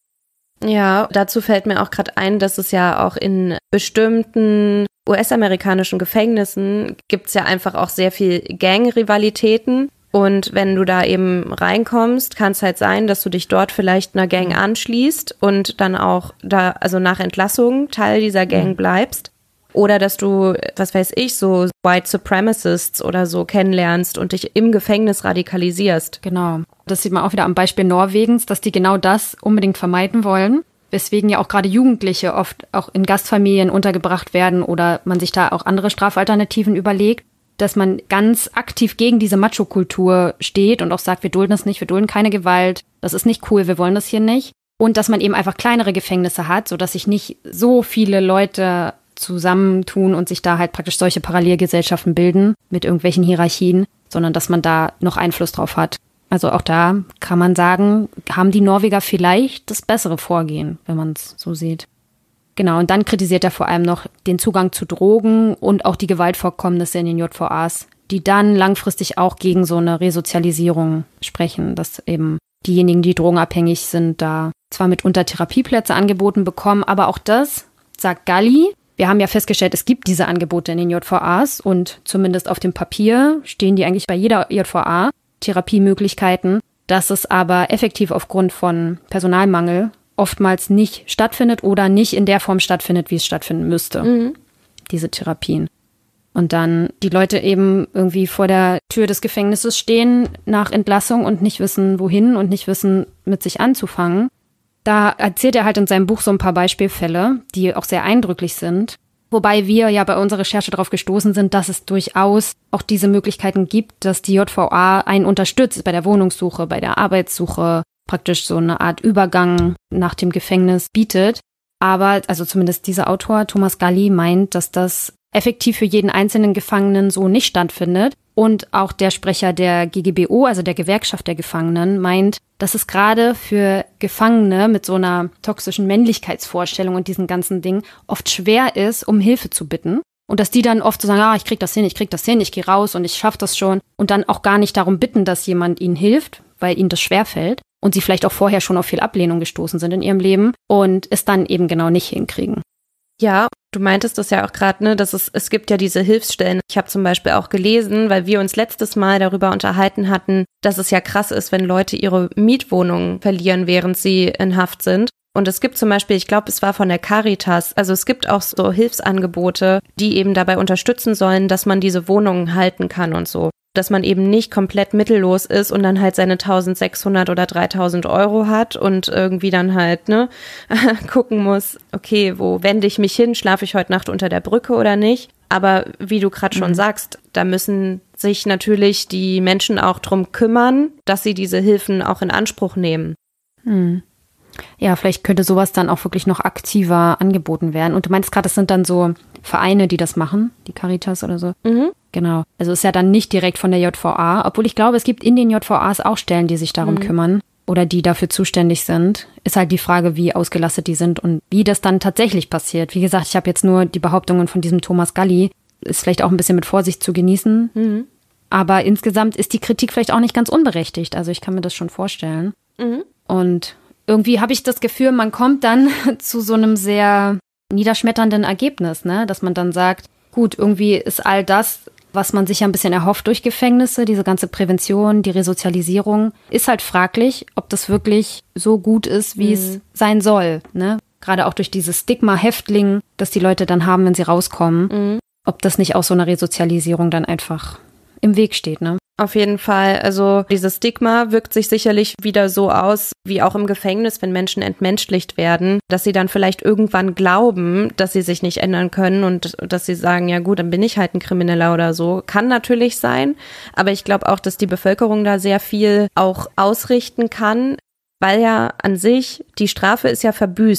Ja, dazu fällt mir auch gerade ein, dass es ja auch in bestimmten U S-amerikanischen Gefängnissen gibt es ja einfach auch sehr viel Gang-Rivalitäten. Und wenn du da eben reinkommst, kann es halt sein, dass du dich dort vielleicht einer Gang anschließt und dann auch da, also nach Entlassung Teil dieser Gang bleibst. Oder dass du, was weiß ich, so White Supremacists oder so kennenlernst und dich im Gefängnis radikalisierst. Genau. Das sieht man auch wieder am Beispiel Norwegens, dass die genau das unbedingt vermeiden wollen. Weswegen ja auch gerade Jugendliche oft auch in Gastfamilien untergebracht werden oder man sich da auch andere Strafalternativen überlegt. Dass man ganz aktiv gegen diese Macho-Kultur steht und auch sagt, wir dulden das nicht, wir dulden keine Gewalt, das ist nicht cool, wir wollen das hier nicht. Und dass man eben einfach kleinere Gefängnisse hat, sodass sich nicht so viele Leute zusammentun und sich da halt praktisch solche Parallelgesellschaften bilden mit irgendwelchen Hierarchien, sondern dass man da noch Einfluss drauf hat. Also auch da kann man sagen, haben die Norweger vielleicht das bessere Vorgehen, wenn man es so sieht. Genau, und dann kritisiert er vor allem noch den Zugang zu Drogen und auch die Gewaltvorkommnisse in den J V As, die dann langfristig auch gegen so eine Resozialisierung sprechen, dass eben diejenigen, die drogenabhängig sind, da zwar mitunter Therapieplätze angeboten bekommen, aber auch das, sagt Galli, wir haben ja festgestellt, es gibt diese Angebote in den J V As und zumindest auf dem Papier stehen die eigentlich bei jeder J V A, Therapiemöglichkeiten, dass es aber effektiv aufgrund von Personalmangel oftmals nicht stattfindet oder nicht in der Form stattfindet, wie es stattfinden müsste, mhm. diese Therapien. Und dann die Leute eben irgendwie vor der Tür des Gefängnisses stehen nach Entlassung und nicht wissen, wohin und nicht wissen, mit sich anzufangen. Da erzählt er halt in seinem Buch so ein paar Beispielfälle, die auch sehr eindrücklich sind. Wobei wir ja bei unserer Recherche darauf gestoßen sind, dass es durchaus auch diese Möglichkeiten gibt, dass die J V A einen unterstützt bei der Wohnungssuche, bei der Arbeitssuche, praktisch so eine Art Übergang nach dem Gefängnis bietet. Aber, also zumindest dieser Autor, Thomas Galli, meint, dass das effektiv für jeden einzelnen Gefangenen so nicht stattfindet. Und auch der Sprecher der G G B O, also der Gewerkschaft der Gefangenen, meint, dass es gerade für Gefangene mit so einer toxischen Männlichkeitsvorstellung und diesen ganzen Dingen oft schwer ist, um Hilfe zu bitten. Und dass die dann oft so sagen, ah, ich krieg das hin, ich krieg das hin, ich gehe raus und ich schaff das schon. Und dann auch gar nicht darum bitten, dass jemand ihnen hilft, weil ihnen das schwerfällt. Und sie vielleicht auch vorher schon auf viel Ablehnung gestoßen sind in ihrem Leben und es dann eben genau nicht hinkriegen. Ja, du meintest das ja auch gerade, ne, dass es, es gibt ja diese Hilfsstellen. Ich habe zum Beispiel auch gelesen, weil wir uns letztes Mal darüber unterhalten hatten, dass es ja krass ist, wenn Leute ihre Mietwohnungen verlieren, während sie in Haft sind. Und es gibt zum Beispiel, ich glaube, es war von der Caritas, also es gibt auch so Hilfsangebote, die eben dabei unterstützen sollen, dass man diese Wohnungen halten kann und so. Dass man eben nicht komplett mittellos ist und dann halt seine eintausendsechshundert oder dreitausend Euro hat und irgendwie dann halt, ne, gucken muss, okay, wo wende ich mich hin, schlafe ich heute Nacht unter der Brücke oder nicht? Aber wie du gerade schon mhm. sagst, da müssen sich natürlich die Menschen auch drum kümmern, dass sie diese Hilfen auch in Anspruch nehmen. Mhm. Ja, vielleicht könnte sowas dann auch wirklich noch aktiver angeboten werden. Und du meinst gerade, das sind dann so Vereine, die das machen, die Caritas oder so. Mhm. Genau. Also ist ja dann nicht direkt von der J V A, obwohl ich glaube, es gibt in den J V As auch Stellen, die sich darum mhm. kümmern oder die dafür zuständig sind. Ist halt die Frage, wie ausgelastet die sind und wie das dann tatsächlich passiert. Wie gesagt, ich habe jetzt nur die Behauptungen von diesem Thomas Galli. Ist vielleicht auch ein bisschen mit Vorsicht zu genießen. Mhm. Aber insgesamt ist die Kritik vielleicht auch nicht ganz unberechtigt. Also ich kann mir das schon vorstellen. Mhm. Und irgendwie habe ich das Gefühl, man kommt dann zu so einem sehr niederschmetternden Ergebnis, ne? Dass man dann sagt, gut, irgendwie ist all das, was man sich ja ein bisschen erhofft durch Gefängnisse, diese ganze Prävention, die Resozialisierung, ist halt fraglich, ob das wirklich so gut ist, wie mhm. es sein soll, ne? Gerade auch durch dieses Stigma Häftling, das die Leute dann haben, wenn sie rauskommen, mhm. ob das nicht auch so eine Resozialisierung dann einfach im Weg steht, ne? Auf jeden Fall. Also dieses Stigma wirkt sich sicherlich wieder so aus, wie auch im Gefängnis, wenn Menschen entmenschlicht werden, dass sie dann vielleicht irgendwann glauben, dass sie sich nicht ändern können und dass sie sagen, ja gut, dann bin ich halt ein Krimineller oder so. Kann natürlich sein, aber ich glaube auch, dass die Bevölkerung da sehr viel auch ausrichten kann, weil ja an sich die Strafe ist ja verbüßt.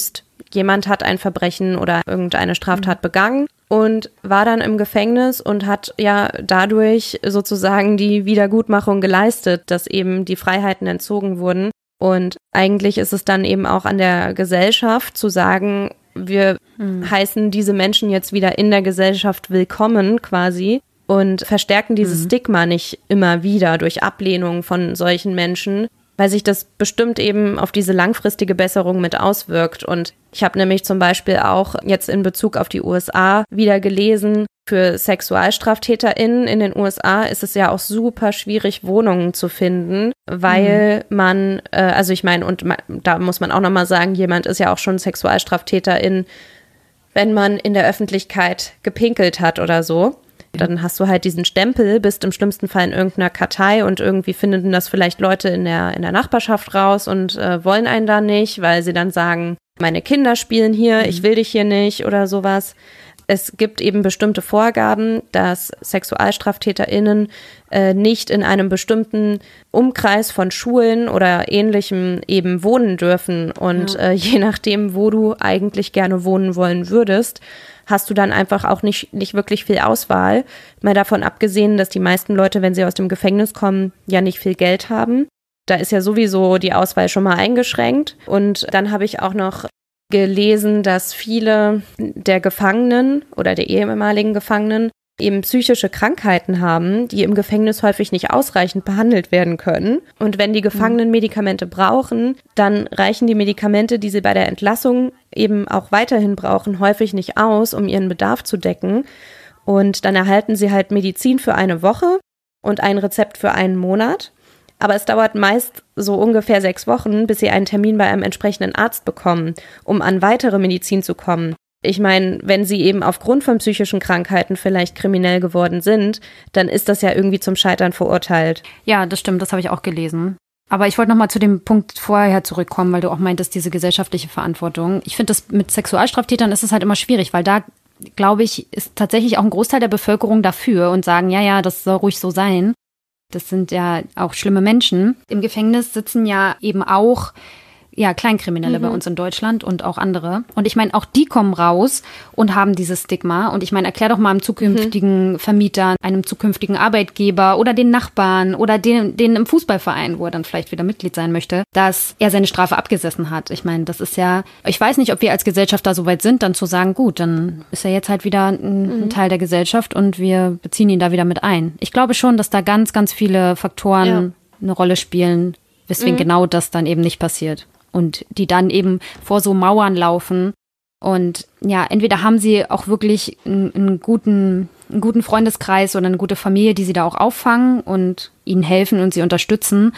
jemand hat ein Verbrechen oder irgendeine Straftat begangen und war dann im Gefängnis und hat ja dadurch sozusagen die Wiedergutmachung geleistet, dass eben die Freiheiten entzogen wurden. Und eigentlich ist es dann eben auch an der Gesellschaft zu sagen, wir mhm. heißen diese Menschen jetzt wieder in der Gesellschaft willkommen quasi und verstärken dieses mhm. Stigma nicht immer wieder durch Ablehnung von solchen Menschen, weil sich das bestimmt eben auf diese langfristige Besserung mit auswirkt. Und ich habe nämlich zum Beispiel auch jetzt in Bezug auf die U S A wieder gelesen, für SexualstraftäterInnen in den U S A ist es ja auch super schwierig, Wohnungen zu finden, weil mhm. man, äh, also ich meine, und ma, da muss man auch nochmal sagen, jemand ist ja auch schon Sexualstraftäterin, wenn man in der Öffentlichkeit gepinkelt hat oder so. Dann hast du halt diesen Stempel, bist im schlimmsten Fall in irgendeiner Kartei und irgendwie finden das vielleicht Leute in der, in der Nachbarschaft raus und äh, wollen einen da nicht, weil sie dann sagen, meine Kinder spielen hier, mhm. ich will dich hier nicht oder sowas. Es gibt eben bestimmte Vorgaben, dass SexualstraftäterInnen äh, nicht in einem bestimmten Umkreis von Schulen oder Ähnlichem eben wohnen dürfen. Und ja. äh, je nachdem, wo du eigentlich gerne wohnen wollen würdest, hast du dann einfach auch nicht, nicht wirklich viel Auswahl. Mal davon abgesehen, dass die meisten Leute, wenn sie aus dem Gefängnis kommen, ja nicht viel Geld haben. Da ist ja sowieso die Auswahl schon mal eingeschränkt. Und dann habe ich auch noch gelesen, dass viele der Gefangenen oder der ehemaligen Gefangenen eben psychische Krankheiten haben, die im Gefängnis häufig nicht ausreichend behandelt werden können. Und wenn die Gefangenen Medikamente brauchen, dann reichen die Medikamente, die sie bei der Entlassung eben auch weiterhin brauchen, häufig nicht aus, um ihren Bedarf zu decken. Und dann erhalten sie halt Medizin für eine Woche und ein Rezept für einen Monat. Aber es dauert meist so ungefähr sechs Wochen, bis sie einen Termin bei einem entsprechenden Arzt bekommen, um an weitere Medizin zu kommen. Ich meine, wenn sie eben aufgrund von psychischen Krankheiten vielleicht kriminell geworden sind, dann ist das ja irgendwie zum Scheitern verurteilt. Ja, das stimmt, das habe ich auch gelesen. Aber ich wollte noch mal zu dem Punkt vorher zurückkommen, weil du auch meintest, diese gesellschaftliche Verantwortung. Ich finde, das mit Sexualstraftätern ist es halt immer schwierig, weil da, glaube ich, ist tatsächlich auch ein Großteil der Bevölkerung dafür und sagen, ja, ja, das soll ruhig so sein. Das sind ja auch schlimme Menschen. Im Gefängnis sitzen ja eben auch ja, Kleinkriminelle mhm. bei uns in Deutschland und auch andere. Und ich meine, auch die kommen raus und haben dieses Stigma. Und ich meine, erklär doch mal einem zukünftigen mhm. Vermieter, einem zukünftigen Arbeitgeber oder den Nachbarn oder den, den im Fußballverein, wo er dann vielleicht wieder Mitglied sein möchte, dass er seine Strafe abgesessen hat. Ich meine, das ist ja, ich weiß nicht, ob wir als Gesellschaft da so weit sind, dann zu sagen, gut, dann ist er jetzt halt wieder ein, mhm. ein Teil der Gesellschaft und wir beziehen ihn da wieder mit ein. Ich glaube schon, dass da ganz, ganz viele Faktoren ja. eine Rolle spielen, weswegen mhm. genau das dann eben nicht passiert. Und die dann eben vor so Mauern laufen. Und ja, entweder haben sie auch wirklich einen, einen, guten, einen guten Freundeskreis oder eine gute Familie, die sie da auch auffangen und ihnen helfen und sie unterstützen.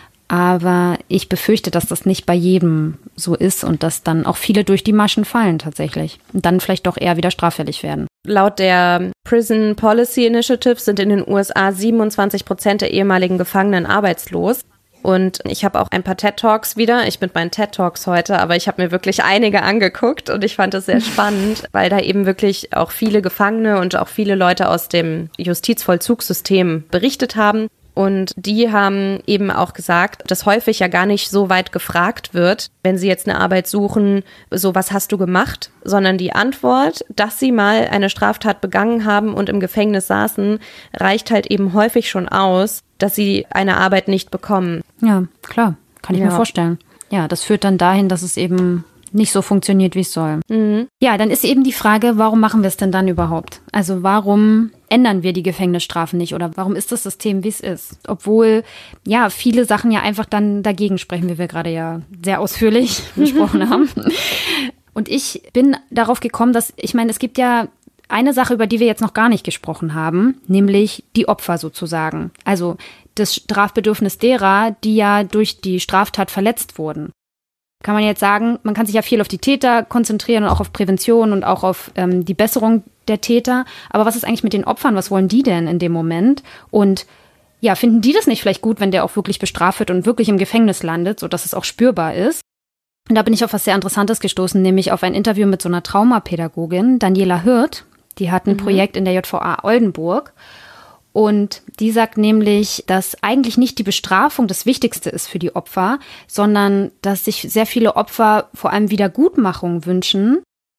Aber ich befürchte, dass das nicht bei jedem so ist und dass dann auch viele durch die Maschen fallen tatsächlich. Und dann vielleicht doch eher wieder straffällig werden. Laut der Prison Policy Initiative sind in den U S A siebenundzwanzig Prozent der ehemaligen Gefangenen arbeitslos. Und ich habe auch ein paar TED-Talks wieder. Ich bin bei den TED-Talks heute, aber ich habe mir wirklich einige angeguckt und ich fand das sehr spannend, weil da eben wirklich auch viele Gefangene und auch viele Leute aus dem Justizvollzugssystem berichtet haben. Und die haben eben auch gesagt, dass häufig ja gar nicht so weit gefragt wird, wenn sie jetzt eine Arbeit suchen, so was hast du gemacht, sondern die Antwort, dass sie mal eine Straftat begangen haben und im Gefängnis saßen, reicht halt eben häufig schon aus, dass sie eine Arbeit nicht bekommen. Ja, klar, kann ich ja. mir vorstellen. Ja, das führt dann dahin, dass es eben nicht so funktioniert, wie es soll. Mhm. Ja, dann ist eben die Frage, warum machen wir es denn dann überhaupt? Also warum ändern wir die Gefängnisstrafen nicht oder warum ist das System, wie es ist? Obwohl, ja, viele Sachen ja einfach dann dagegen sprechen, wie wir gerade ja sehr ausführlich besprochen haben. Und ich bin darauf gekommen, dass, ich meine, es gibt ja eine Sache, über die wir jetzt noch gar nicht gesprochen haben, nämlich die Opfer sozusagen. Also das Strafbedürfnis derer, die ja durch die Straftat verletzt wurden. Kann man jetzt sagen, man kann sich ja viel auf die Täter konzentrieren und auch auf Prävention und auch auf ähm, die Besserung der Täter. Aber was ist eigentlich mit den Opfern? Was wollen die denn in dem Moment? Und ja, finden die das nicht vielleicht gut, wenn der auch wirklich bestraft wird und wirklich im Gefängnis landet, sodass es auch spürbar ist? Und da bin ich auf was sehr Interessantes gestoßen, nämlich auf ein Interview mit so einer Traumapädagogin, Daniela Hirt. Die hat ein mhm. Projekt in der J V A Oldenburg. Und die sagt nämlich, dass eigentlich nicht die Bestrafung das Wichtigste ist für die Opfer, sondern dass sich sehr viele Opfer vor allem Wiedergutmachung wünschen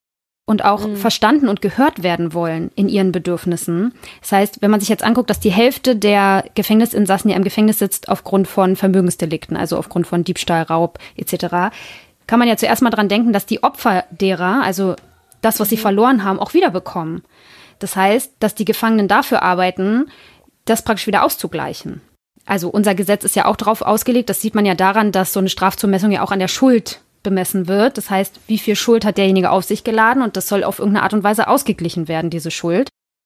und auch mhm. verstanden und gehört werden wollen in ihren Bedürfnissen. Das heißt, wenn man sich jetzt anguckt, dass die Hälfte der Gefängnisinsassen ja im Gefängnis sitzt aufgrund von Vermögensdelikten, also aufgrund von Diebstahl, Raub et cetera, kann man ja zuerst mal dran denken, dass die Opfer derer, also das, was sie verloren haben, auch wiederbekommen. Das heißt, dass die Gefangenen dafür arbeiten, das praktisch wieder auszugleichen. Also unser Gesetz ist ja auch darauf ausgelegt, das sieht man ja daran, dass so eine Strafzumessung ja auch an der Schuld bemessen wird. Das heißt, wie viel Schuld hat derjenige auf sich geladen und das soll auf irgendeine Art und Weise ausgeglichen werden, diese Schuld.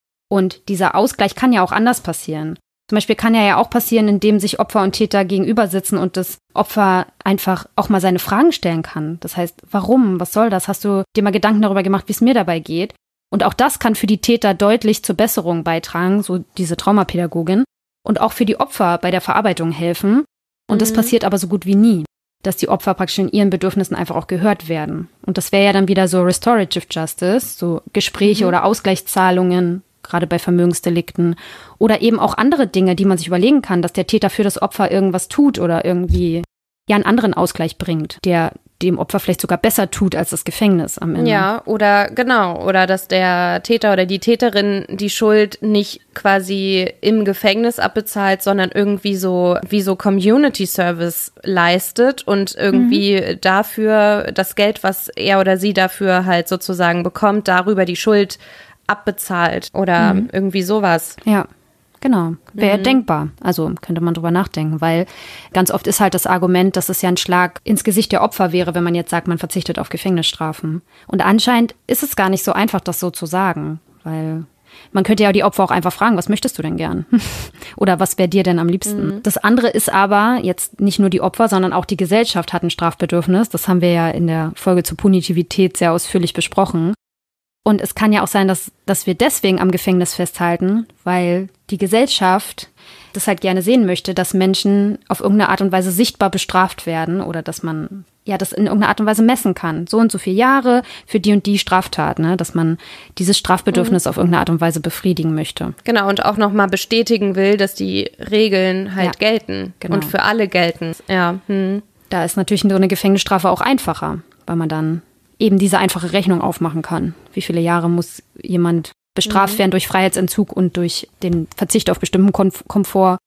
Und dieser Ausgleich kann ja auch anders passieren. Zum Beispiel kann er ja auch passieren, indem sich Opfer und Täter gegenüber sitzen und das Opfer einfach auch mal seine Fragen stellen kann. Das heißt, warum? Was soll das? Hast du dir mal Gedanken darüber gemacht, wie es mir dabei geht? Und auch das kann für die Täter deutlich zur Besserung beitragen, so diese Traumapädagogin, und auch für die Opfer bei der Verarbeitung helfen. Und mhm. das passiert aber so gut wie nie, dass die Opfer praktisch in ihren Bedürfnissen einfach auch gehört werden. Und das wäre ja dann wieder so Restorative Justice, so Gespräche mhm. oder Ausgleichszahlungen, gerade bei Vermögensdelikten, oder eben auch andere Dinge, die man sich überlegen kann, dass der Täter für das Opfer irgendwas tut oder irgendwie ja einen anderen Ausgleich bringt, der dem Opfer vielleicht sogar besser tut als das Gefängnis am Ende. Ja, oder genau, oder dass der Täter oder die Täterin die Schuld nicht quasi im Gefängnis abbezahlt, sondern irgendwie so wie so Community Service leistet und irgendwie mhm. dafür das Geld, was er oder sie dafür halt sozusagen bekommt, darüber die Schuld abbezahlt oder mhm. irgendwie sowas. Ja. Genau, wäre mhm. denkbar. Also könnte man drüber nachdenken, weil ganz oft ist halt das Argument, dass es ja ein Schlag ins Gesicht der Opfer wäre, wenn man jetzt sagt, man verzichtet auf Gefängnisstrafen. Und anscheinend ist es gar nicht so einfach, das so zu sagen, weil man könnte ja die Opfer auch einfach fragen, was möchtest du denn gern? Oder was wäre dir denn am liebsten? Mhm. Das andere ist aber, jetzt nicht nur die Opfer, sondern auch die Gesellschaft hat ein Strafbedürfnis. Das haben wir ja in der Folge zur Punitivität sehr ausführlich besprochen. Und es kann ja auch sein, dass, dass wir deswegen am Gefängnis festhalten, weil die Gesellschaft das halt gerne sehen möchte, dass Menschen auf irgendeine Art und Weise sichtbar bestraft werden oder dass man ja das in irgendeiner Art und Weise messen kann. So und so viele Jahre für die und die Straftat, ne? Dass man dieses Strafbedürfnis mhm. auf irgendeine Art und Weise befriedigen möchte. Genau, und auch nochmal bestätigen will, dass die Regeln halt ja, gelten genau. und für alle gelten. Ja. Hm. Da ist natürlich so eine Gefängnisstrafe auch einfacher, weil man dann eben diese einfache Rechnung aufmachen kann. Wie viele Jahre muss jemand bestraft mhm. werden durch Freiheitsentzug und durch den Verzicht auf bestimmten Komfort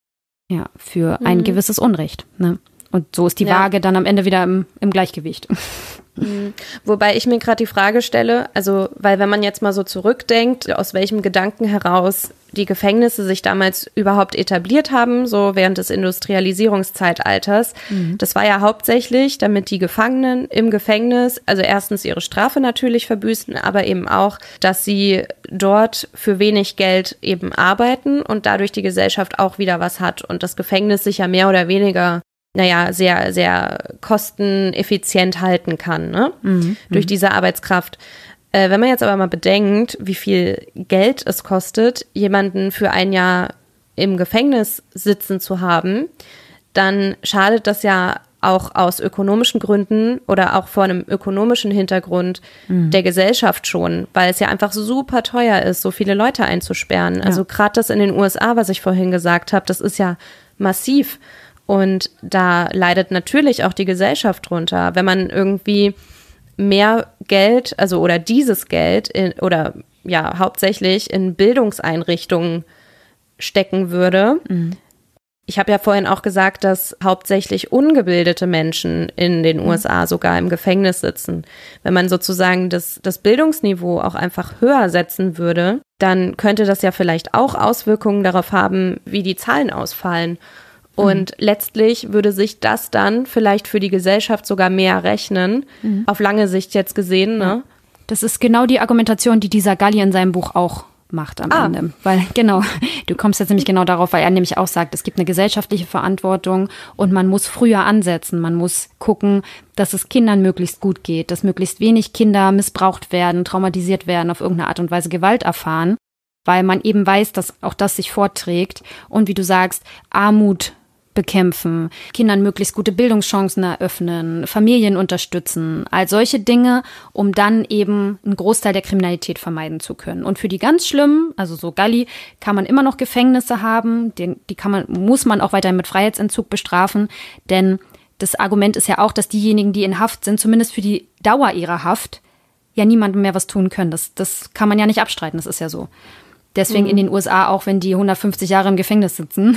ja, für ein mhm. gewisses Unrecht. Ne? Und so ist die ja. Waage dann am Ende wieder im, im Gleichgewicht. Mhm. Wobei ich mir gerade die Frage stelle, also weil wenn man jetzt mal so zurückdenkt, aus welchem Gedanken heraus die Gefängnisse sich damals überhaupt etabliert haben, so während des Industrialisierungszeitalters, mhm. das war ja hauptsächlich, damit die Gefangenen im Gefängnis, also erstens ihre Strafe natürlich verbüßen, aber eben auch, dass sie dort für wenig Geld eben arbeiten und dadurch die Gesellschaft auch wieder was hat und das Gefängnis sich ja mehr oder weniger naja, sehr, sehr kosteneffizient halten kann, ne? Mhm. Durch diese Arbeitskraft. Äh, wenn man jetzt aber mal bedenkt, wie viel Geld es kostet, jemanden für ein Jahr im Gefängnis sitzen zu haben, dann schadet das ja auch aus ökonomischen Gründen oder auch vor einem ökonomischen Hintergrund mhm. der Gesellschaft schon, weil es ja einfach super teuer ist, so viele Leute einzusperren. Ja. Also gerade das in den U S A, was ich vorhin gesagt habe, das ist ja massiv. Und da leidet natürlich auch die Gesellschaft drunter. Wenn man irgendwie mehr Geld, also oder dieses Geld in, oder ja hauptsächlich in Bildungseinrichtungen stecken würde. Mhm. Ich habe ja vorhin auch gesagt, dass hauptsächlich ungebildete Menschen in den U S A sogar im Gefängnis sitzen. Wenn man sozusagen das, das Bildungsniveau auch einfach höher setzen würde, dann könnte das ja vielleicht auch Auswirkungen darauf haben, wie die Zahlen ausfallen. Und mhm. letztlich würde sich das dann vielleicht für die Gesellschaft sogar mehr rechnen, mhm. auf lange Sicht jetzt gesehen. Ne? Ja. Das ist genau die Argumentation, die dieser Galli in seinem Buch auch macht am ah. Ende. Weil, genau, du kommst jetzt nämlich genau darauf, weil er nämlich auch sagt, es gibt eine gesellschaftliche Verantwortung und man muss früher ansetzen. Man muss gucken, dass es Kindern möglichst gut geht, dass möglichst wenig Kinder missbraucht werden, traumatisiert werden, auf irgendeine Art und Weise Gewalt erfahren, weil man eben weiß, dass auch das sich vorträgt. Und wie du sagst, Armut bekämpfen, Kindern möglichst gute Bildungschancen eröffnen, Familien unterstützen, all solche Dinge, um dann eben einen Großteil der Kriminalität vermeiden zu können. Und für die ganz Schlimmen, also so Galli, kann man immer noch Gefängnisse haben, die, die kann man, muss man auch weiterhin mit Freiheitsentzug bestrafen, denn das Argument ist ja auch, dass diejenigen, die in Haft sind, zumindest für die Dauer ihrer Haft, ja niemandem mehr was tun können. Das, das kann man ja nicht abstreiten, das ist ja so. Deswegen mhm. in den U S A, auch wenn die hundertfünfzig Jahre im Gefängnis sitzen,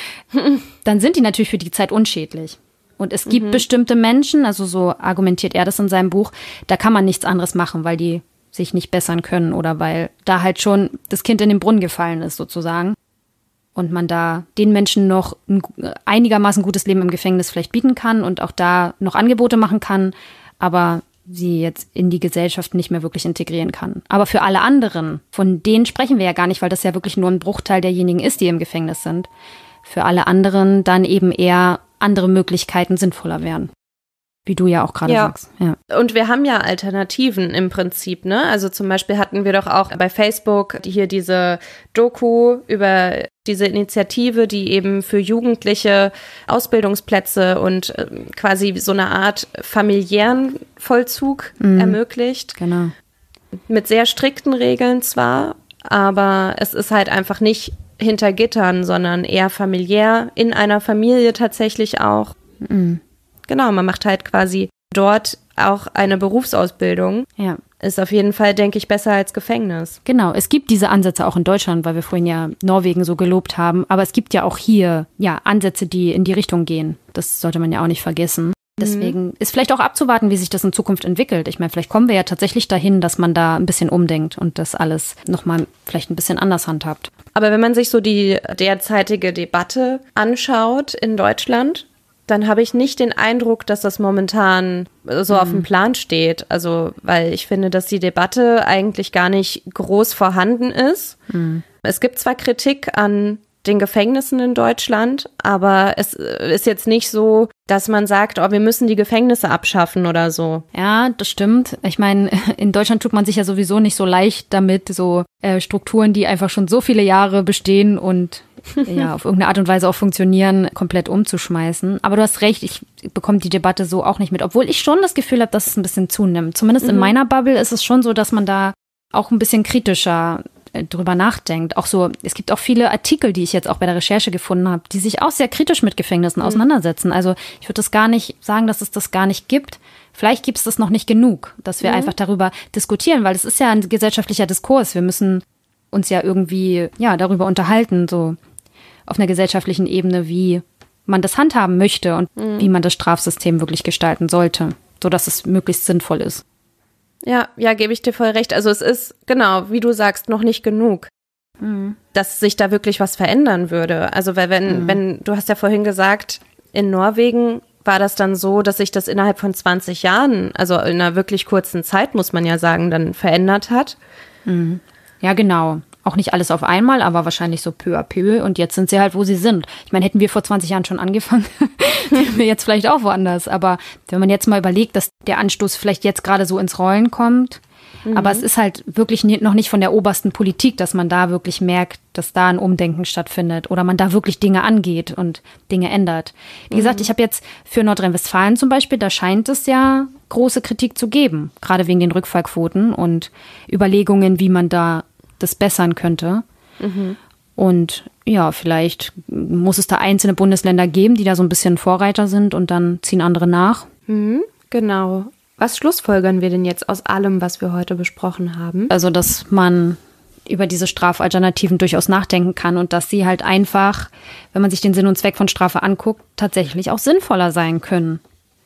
dann sind die natürlich für die Zeit unschädlich. Und es gibt mhm. bestimmte Menschen, also so argumentiert er das in seinem Buch, da kann man nichts anderes machen, weil die sich nicht bessern können oder weil da halt schon das Kind in den Brunnen gefallen ist sozusagen. Und man da den Menschen noch ein einigermaßen gutes Leben im Gefängnis vielleicht bieten kann und auch da noch Angebote machen kann, aber sie jetzt in die Gesellschaft nicht mehr wirklich integrieren kann. Aber für alle anderen, von denen sprechen wir ja gar nicht, weil das ja wirklich nur ein Bruchteil derjenigen ist, die im Gefängnis sind. Für alle anderen dann eben eher andere Möglichkeiten sinnvoller wären. Wie du ja auch gerade ja. sagst. Ja. Und wir haben ja Alternativen im Prinzip, ne? Also zum Beispiel hatten wir doch auch bei Facebook hier diese Doku über diese Initiative, die eben für Jugendliche Ausbildungsplätze und äh, quasi so eine Art familiären Vollzug mhm. ermöglicht. Genau. Mit sehr strikten Regeln zwar, aber es ist halt einfach nicht hinter Gittern, sondern eher familiär, in einer Familie tatsächlich auch. Mhm. Genau, man macht halt quasi dort auch eine Berufsausbildung. Ja. Ist auf jeden Fall, denke ich, besser als Gefängnis. Genau, es gibt diese Ansätze auch in Deutschland, weil wir vorhin ja Norwegen so gelobt haben. Aber es gibt ja auch hier ja Ansätze, die in die Richtung gehen. Das sollte man ja auch nicht vergessen. Deswegen mhm. ist vielleicht auch abzuwarten, wie sich das in Zukunft entwickelt. Ich meine, vielleicht kommen wir ja tatsächlich dahin, dass man da ein bisschen umdenkt und das alles nochmal vielleicht ein bisschen anders handhabt. Aber wenn man sich so die derzeitige Debatte anschaut in Deutschland, dann habe ich nicht den Eindruck, dass das momentan so mhm. auf dem Plan steht. Also, weil ich finde, dass die Debatte eigentlich gar nicht groß vorhanden ist. Mhm. Es gibt zwar Kritik an den Gefängnissen in Deutschland, aber es ist jetzt nicht so, dass man sagt, oh, wir müssen die Gefängnisse abschaffen oder so. Ja, das stimmt. Ich meine, in Deutschland tut man sich ja sowieso nicht so leicht damit, so äh, Strukturen, die einfach schon so viele Jahre bestehen und ja, auf irgendeine Art und Weise auch funktionieren, komplett umzuschmeißen. Aber du hast recht, ich bekomme die Debatte so auch nicht mit. Obwohl ich schon das Gefühl habe, dass es ein bisschen zunimmt. Zumindest mhm. in meiner Bubble ist es schon so, dass man da auch ein bisschen kritischer äh, drüber nachdenkt. Auch so, es gibt auch viele Artikel, die ich jetzt auch bei der Recherche gefunden habe, die sich auch sehr kritisch mit Gefängnissen mhm. auseinandersetzen. Also ich würde das gar nicht sagen, dass es das gar nicht gibt. Vielleicht gibt es das noch nicht genug, dass wir mhm. einfach darüber diskutieren, weil es ist ja ein gesellschaftlicher Diskurs. Wir müssen uns ja irgendwie ja darüber unterhalten, so auf einer gesellschaftlichen Ebene, wie man das handhaben möchte und mhm. wie man das Strafsystem wirklich gestalten sollte, sodass es möglichst sinnvoll ist. Ja, ja, gebe ich dir voll recht. Also es ist, genau, wie du sagst, noch nicht genug, mhm. dass sich da wirklich was verändern würde. Also weil wenn, mhm. wenn, du hast ja vorhin gesagt, in Norwegen war das dann so, dass sich das innerhalb von zwanzig Jahren, also in einer wirklich kurzen Zeit, muss man ja sagen, dann verändert hat. Mhm. Ja, genau. Auch nicht alles auf einmal, aber wahrscheinlich so peu à peu. Und jetzt sind sie halt, wo sie sind. Ich meine, hätten wir vor zwanzig Jahren schon angefangen, wären wir jetzt vielleicht auch woanders. Aber wenn man jetzt mal überlegt, dass der Anstoß vielleicht jetzt gerade so ins Rollen kommt, mhm. aber es ist halt wirklich noch nicht von der obersten Politik, dass man da wirklich merkt, dass da ein Umdenken stattfindet oder man da wirklich Dinge angeht und Dinge ändert. Wie mhm. gesagt, ich habe jetzt für Nordrhein-Westfalen zum Beispiel, da scheint es ja große Kritik zu geben, gerade wegen den Rückfallquoten und Überlegungen, wie man da das bessern könnte. Mhm. Und ja, vielleicht muss es da einzelne Bundesländer geben, die da so ein bisschen Vorreiter sind und dann ziehen andere nach. Mhm, genau. Was schlussfolgern wir denn jetzt aus allem, was wir heute besprochen haben? Also, dass man über diese Strafalternativen durchaus nachdenken kann und dass sie halt einfach, wenn man sich den Sinn und Zweck von Strafe anguckt, tatsächlich auch sinnvoller sein können.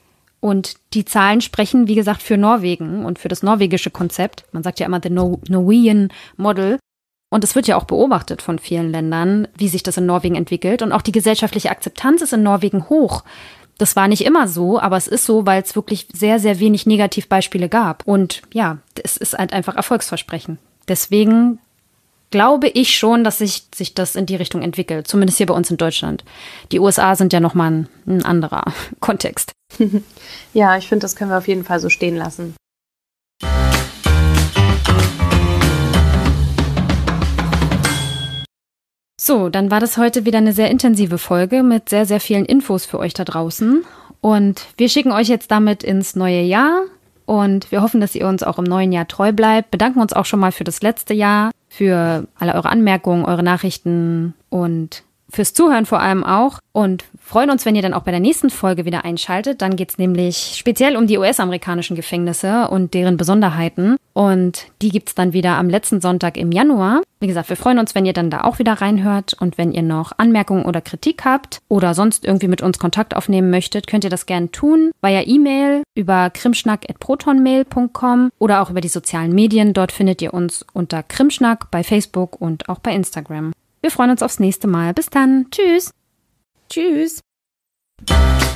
Und die Zahlen sprechen, wie gesagt, für Norwegen und für das norwegische Konzept. Man sagt ja immer the no- Norwegian Model. Und es wird ja auch beobachtet von vielen Ländern, wie sich das in Norwegen entwickelt. Und auch die gesellschaftliche Akzeptanz ist in Norwegen hoch. Das war nicht immer so, aber es ist so, weil es wirklich sehr, sehr wenig Negativbeispiele gab. Und ja, es ist halt einfach Erfolgsversprechen. Deswegen glaube ich schon, dass sich, sich das in die Richtung entwickelt. Zumindest hier bei uns in Deutschland. Die U S A sind ja nochmal ein, ein anderer Kontext. Ja, ich finde, das können wir auf jeden Fall so stehen lassen. So, dann war das heute wieder eine sehr intensive Folge mit sehr, sehr vielen Infos für euch da draußen. Und wir schicken euch jetzt damit ins neue Jahr. Und wir hoffen, dass ihr uns auch im neuen Jahr treu bleibt. Bedanken uns auch schon mal für das letzte Jahr, für alle eure Anmerkungen, eure Nachrichten und fürs Zuhören vor allem auch. Und freuen uns, wenn ihr dann auch bei der nächsten Folge wieder einschaltet. Dann geht's nämlich speziell um die U S-amerikanischen Gefängnisse und deren Besonderheiten. Und die gibt's dann wieder am letzten Sonntag im Januar. Wie gesagt, wir freuen uns, wenn ihr dann da auch wieder reinhört. Und wenn ihr noch Anmerkungen oder Kritik habt oder sonst irgendwie mit uns Kontakt aufnehmen möchtet, könnt ihr das gerne tun. Via E-Mail über krimschnack at protonmail punkt com oder auch über die sozialen Medien. Dort findet ihr uns unter Krimschnack bei Facebook und auch bei Instagram. Wir freuen uns aufs nächste Mal. Bis dann. Tschüss. Tschüss.